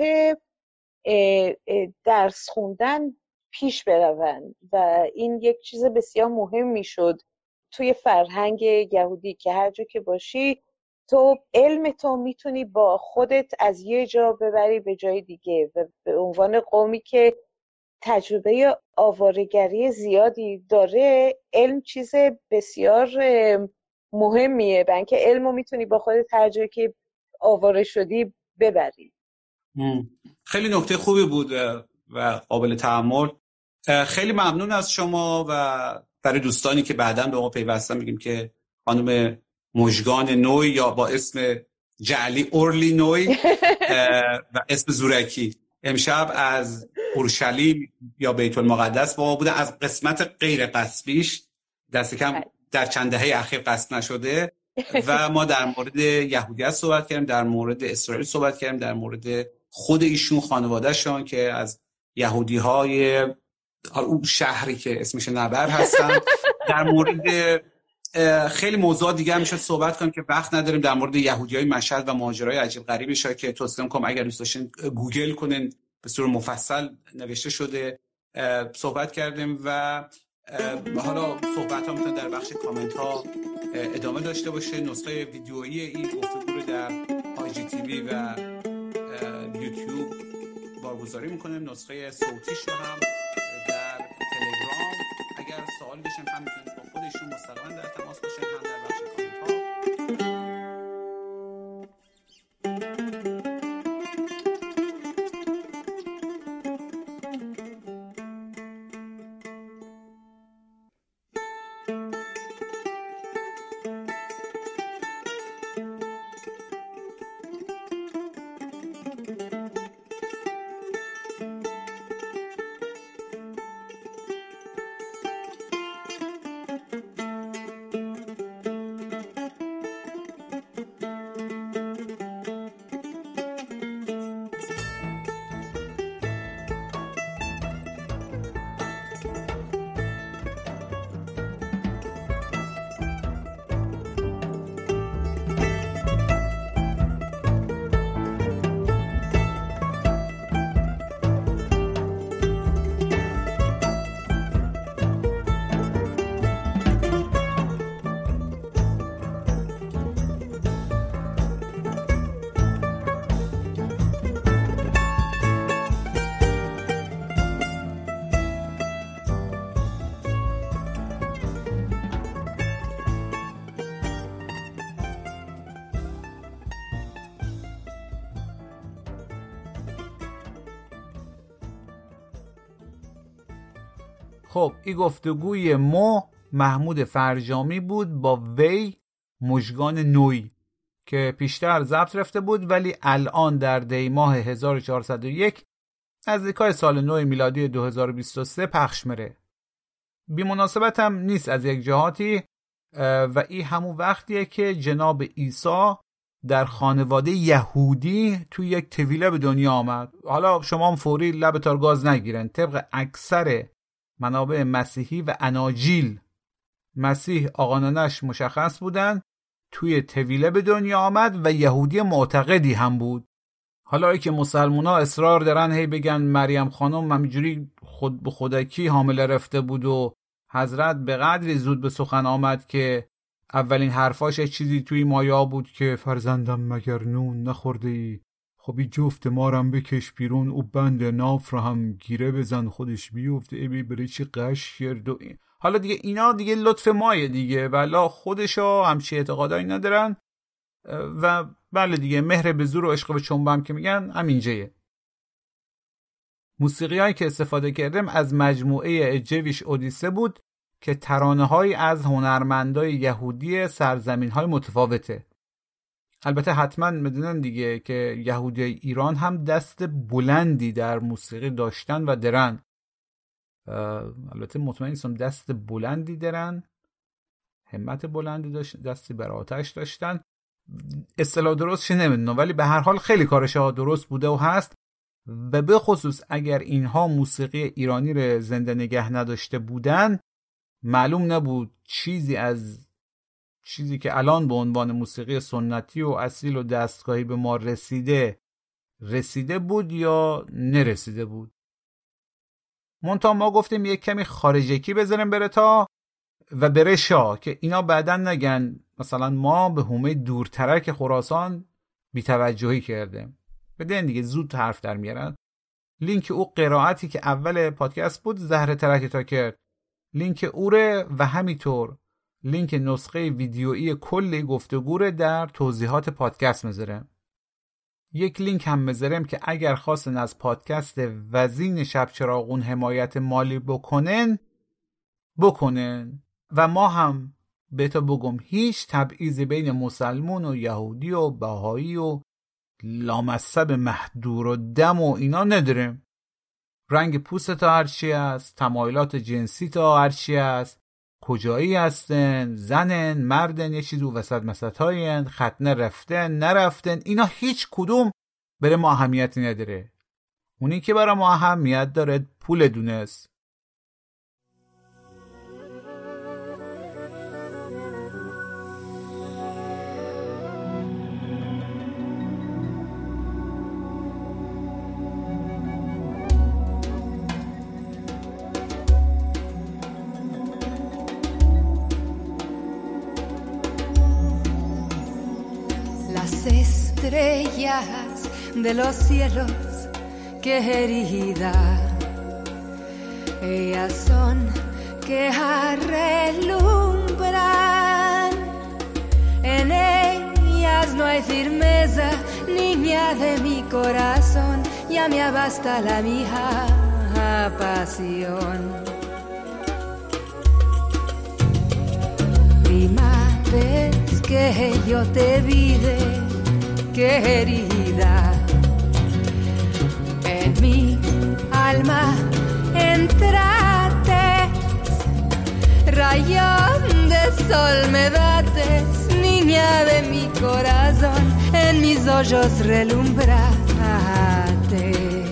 درس خوندن پیش برون و این یک چیز بسیار مهم میشد توی فرهنگ یهودی که هر جا که باشی تو علم تو میتونی با خودت از یه جا ببری به جای دیگه و به عنوان قومی که تجربه آواره‌گری زیادی داره علم چیز بسیار مهمیه، برای اینکه علمو میتونی با خودت هر جایی که آواره شدی ببری. خیلی نکته خوبی بود و قابل تأمل. خیلی ممنون از شما و برای دوستانی که بعداً به ما پیوستن میگیم که خانم مژگان نوی یا با اسم جعلی اورلی نوی و اسم زورکی امشب از اورشلیم یا بیت المقدس با ما بودن، از قسمت غیر قصبیش دست کم در چند دهه اخیر قصب نشده و ما در مورد یهودیت صحبت کردیم، در مورد اسرائیل صحبت کردیم، در مورد خود ایشون، خانواده‌شون که از یهودی‌های اون شهری که اسمش نبر هستن، در مورد خیلی موضوع دیگه هم میشه صحبت کنیم که وقت نداریم، در مورد یهودیای مشهد و ماجرای عجیب غریبش که توصیه می‌کنم اگر دوست داشتین گوگل کنین، به صورت مفصل نوشته شده صحبت کردیم و حالا صحبت ها میتونه در بخش کامنت ها ادامه داشته باشه. نسخه ویدیویی این گفتگو رو در آی جی تی وی و یوتیوب بارگذاری میکنیم، نسخه صوتیش رو هم در تلگرام. اگر سوالی داشتین هم میتونید با خودشون مستقیما در تماس باشید، هم در بخش کامنت ها. خب این گفتگوی مو محمود فرجامی بود با وی مژگان نوی که پیشتر ضبط رفته بود، ولی الان در دی ماه هزار و چهارصد و یک نزدیکای سال نو میلادی دو هزار و بیست و سه پخش میره. بی مناسبت هم نیست از یک جهاتی و این همون وقتیه که جناب عیسی در خانواده یهودی توی یک طویله به دنیا آمد. حالا شما هم فوری لبتار گاز نگیرن، طبق اکثر منابع مسیحی و اناجیل مسیح آقانانش مشخص بودن، توی طویله به دنیا آمد و یهودی معتقدی هم بود. حالا ای که مسلمونا اصرار دارن هی بگن مریم خانم همینجوری خود به خودکی حامله رفته بود و حضرت به قدری زود به سخن آمد که اولین حرفاش چیزی توی مایا بود که فرزندم مگر نون نخورده ای؟ خب این جفت مارم بکش بیرون، او بند ناف رو هم گیره بزن خودش بیفته، ای بی بره چی قش کرد و این. حالا دیگه اینا دیگه لطف مایه دیگه، ولی خودشا همچی اعتقادایی ندارن و بله دیگه مهر به زور و عشق به چنبم که میگن همینجایه. موسیقی هایی که استفاده کردم از مجموعه جویش اودیسه بود که ترانه های از هنرمندای یهودی سرزمین های متفاوته. البته حتما میدونن دیگه که یهودی ایران هم دست بلندی در موسیقی داشتن و دارن. البته مطمئن نیستم دست بلندی دارن، همت بلندی داشتن، دستی بر آتش داشتن، اصطلاح درستش نمیدونم، ولی به هر حال خیلی کارشها درست بوده و هست و به خصوص اگر اینها موسیقی ایرانی رو زنده نگه نداشته بودن معلوم نبود چیزی از چیزی که الان به عنوان موسیقی سنتی و اصیل و دستگاهی به ما رسیده رسیده بود یا نرسیده بود. منتها ما گفتیم یک کمی خارجکی بذاریم بره تا و بره شا که اینا بعداً نگن مثلا ما به حومه دورترک خراسان بی‌توجهی کردیم. بدین دیگه زود حرف در میارن. لینک او قرائتی که اول پادکست بود زهر ترک تا کرد، لینک اوره و همینطور لینک نسخه ویدیویی کلی گفتگوره در توضیحات پادکست میذارم. یک لینک هم میذارم که اگر خواستن از پادکست وزین شب چراغون حمایت مالی بکنن بکنن و ما هم بهتا بگم هیچ تبعیضی بین مسلمون و یهودی و بهایی و لامصب محدور و دم و اینا نداریم. رنگ پوست تا هرچی است، تمایلات جنسی تا هرچی است، کجایی هستن، زنن، مردن، یه چیز و وسط مسطهاین، ختنه رفتن نرفتن، اینا هیچ کدوم برای ما اهمیتی نداره. اونی که برای ما اهمیت داره پول دونست. Estrellas de los cielos querida, ellas son que relumbran, en ellas no hay firmeza, niña de mi corazón, ya me basta la mía pasión. Prima vez que yo te vi de querida, en mi alma entraste, rayón de sol me dates, niña de mi corazón, en mis ojos relumbraste.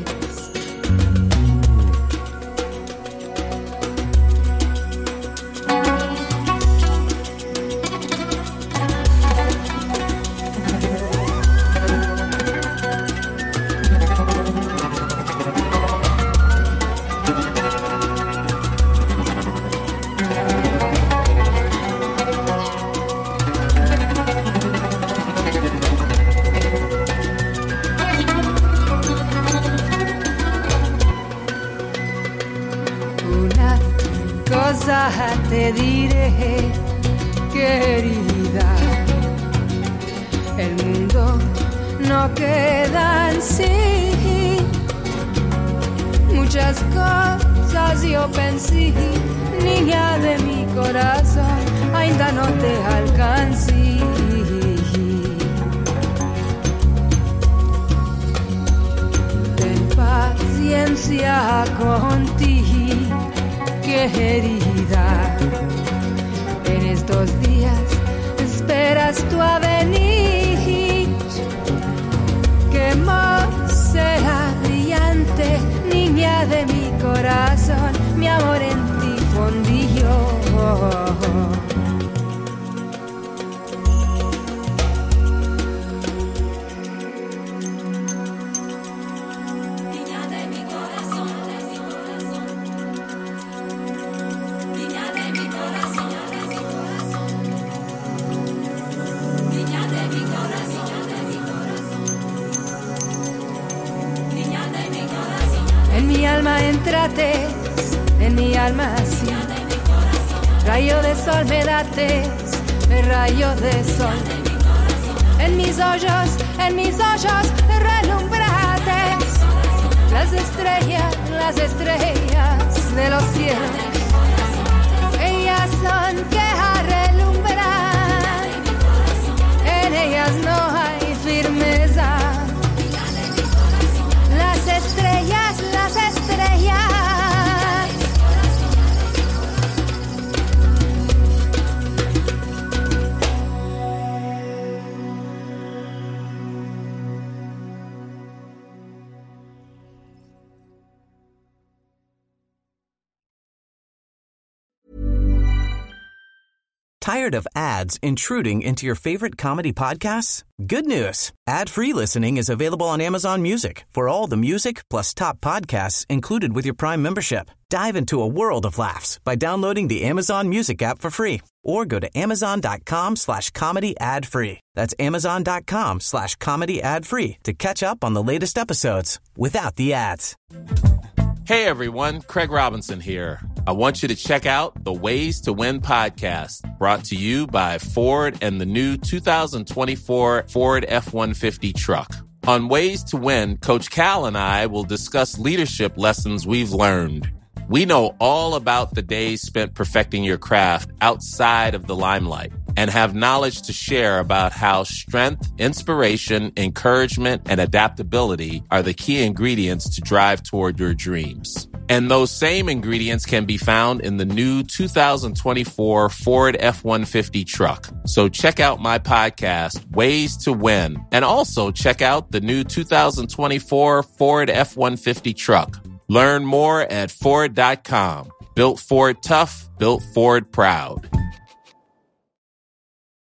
Te diré, querida, el mundo no queda en sí, muchas cosas cosas yo pensé, niña de mi corazón, ainda no te alcancé. Ten paciencia contigo, querida. En estos días esperas tu a venir, que más será brillante, niña de mi corazón, mi amor en ti fondillo. Niña de mi corazón, niña de mi corazón, niña de mi corazón, niña de mi corazón. En mi alma entraste, en mi alma sí. Rayo de sol me dates, me rayo de sol. En mis ojos, en mis ojos relumbrates. Las estrellas, las estrellas de los cielos. Ellas son que a relumbrar. En ellas no hay firmeza. Las estrellas, las estrellas. Tired of ads intruding into your favorite comedy podcasts? Good news. Ad-free listening is available on Amazon Music for all the music plus top podcasts included with your Prime membership. Dive into a world of laughs by downloading the Amazon Music app for free or go to amazon.com slash comedy ad free. That's amazon.com slash comedy ad free to catch up on the latest episodes without the ads. Hey everyone, Craig Robinson here. I want you to check out the Ways to Win podcast, brought to you by Ford and the new two thousand twenty-four Ford F one fifty truck. On Ways to Win, Coach Cal and I will discuss leadership lessons we've learned. We know all about the days spent perfecting your craft outside of the limelight and have knowledge to share about how strength, inspiration, encouragement, and adaptability are the key ingredients to drive toward your dreams. And those same ingredients can be found in the new two thousand twenty-four Ford F one fifty truck. So check out my podcast, Ways to Win, and also check out the new two thousand twenty-four Ford F one fifty truck. Learn more at Ford dot com. Built Ford tough, built Ford proud.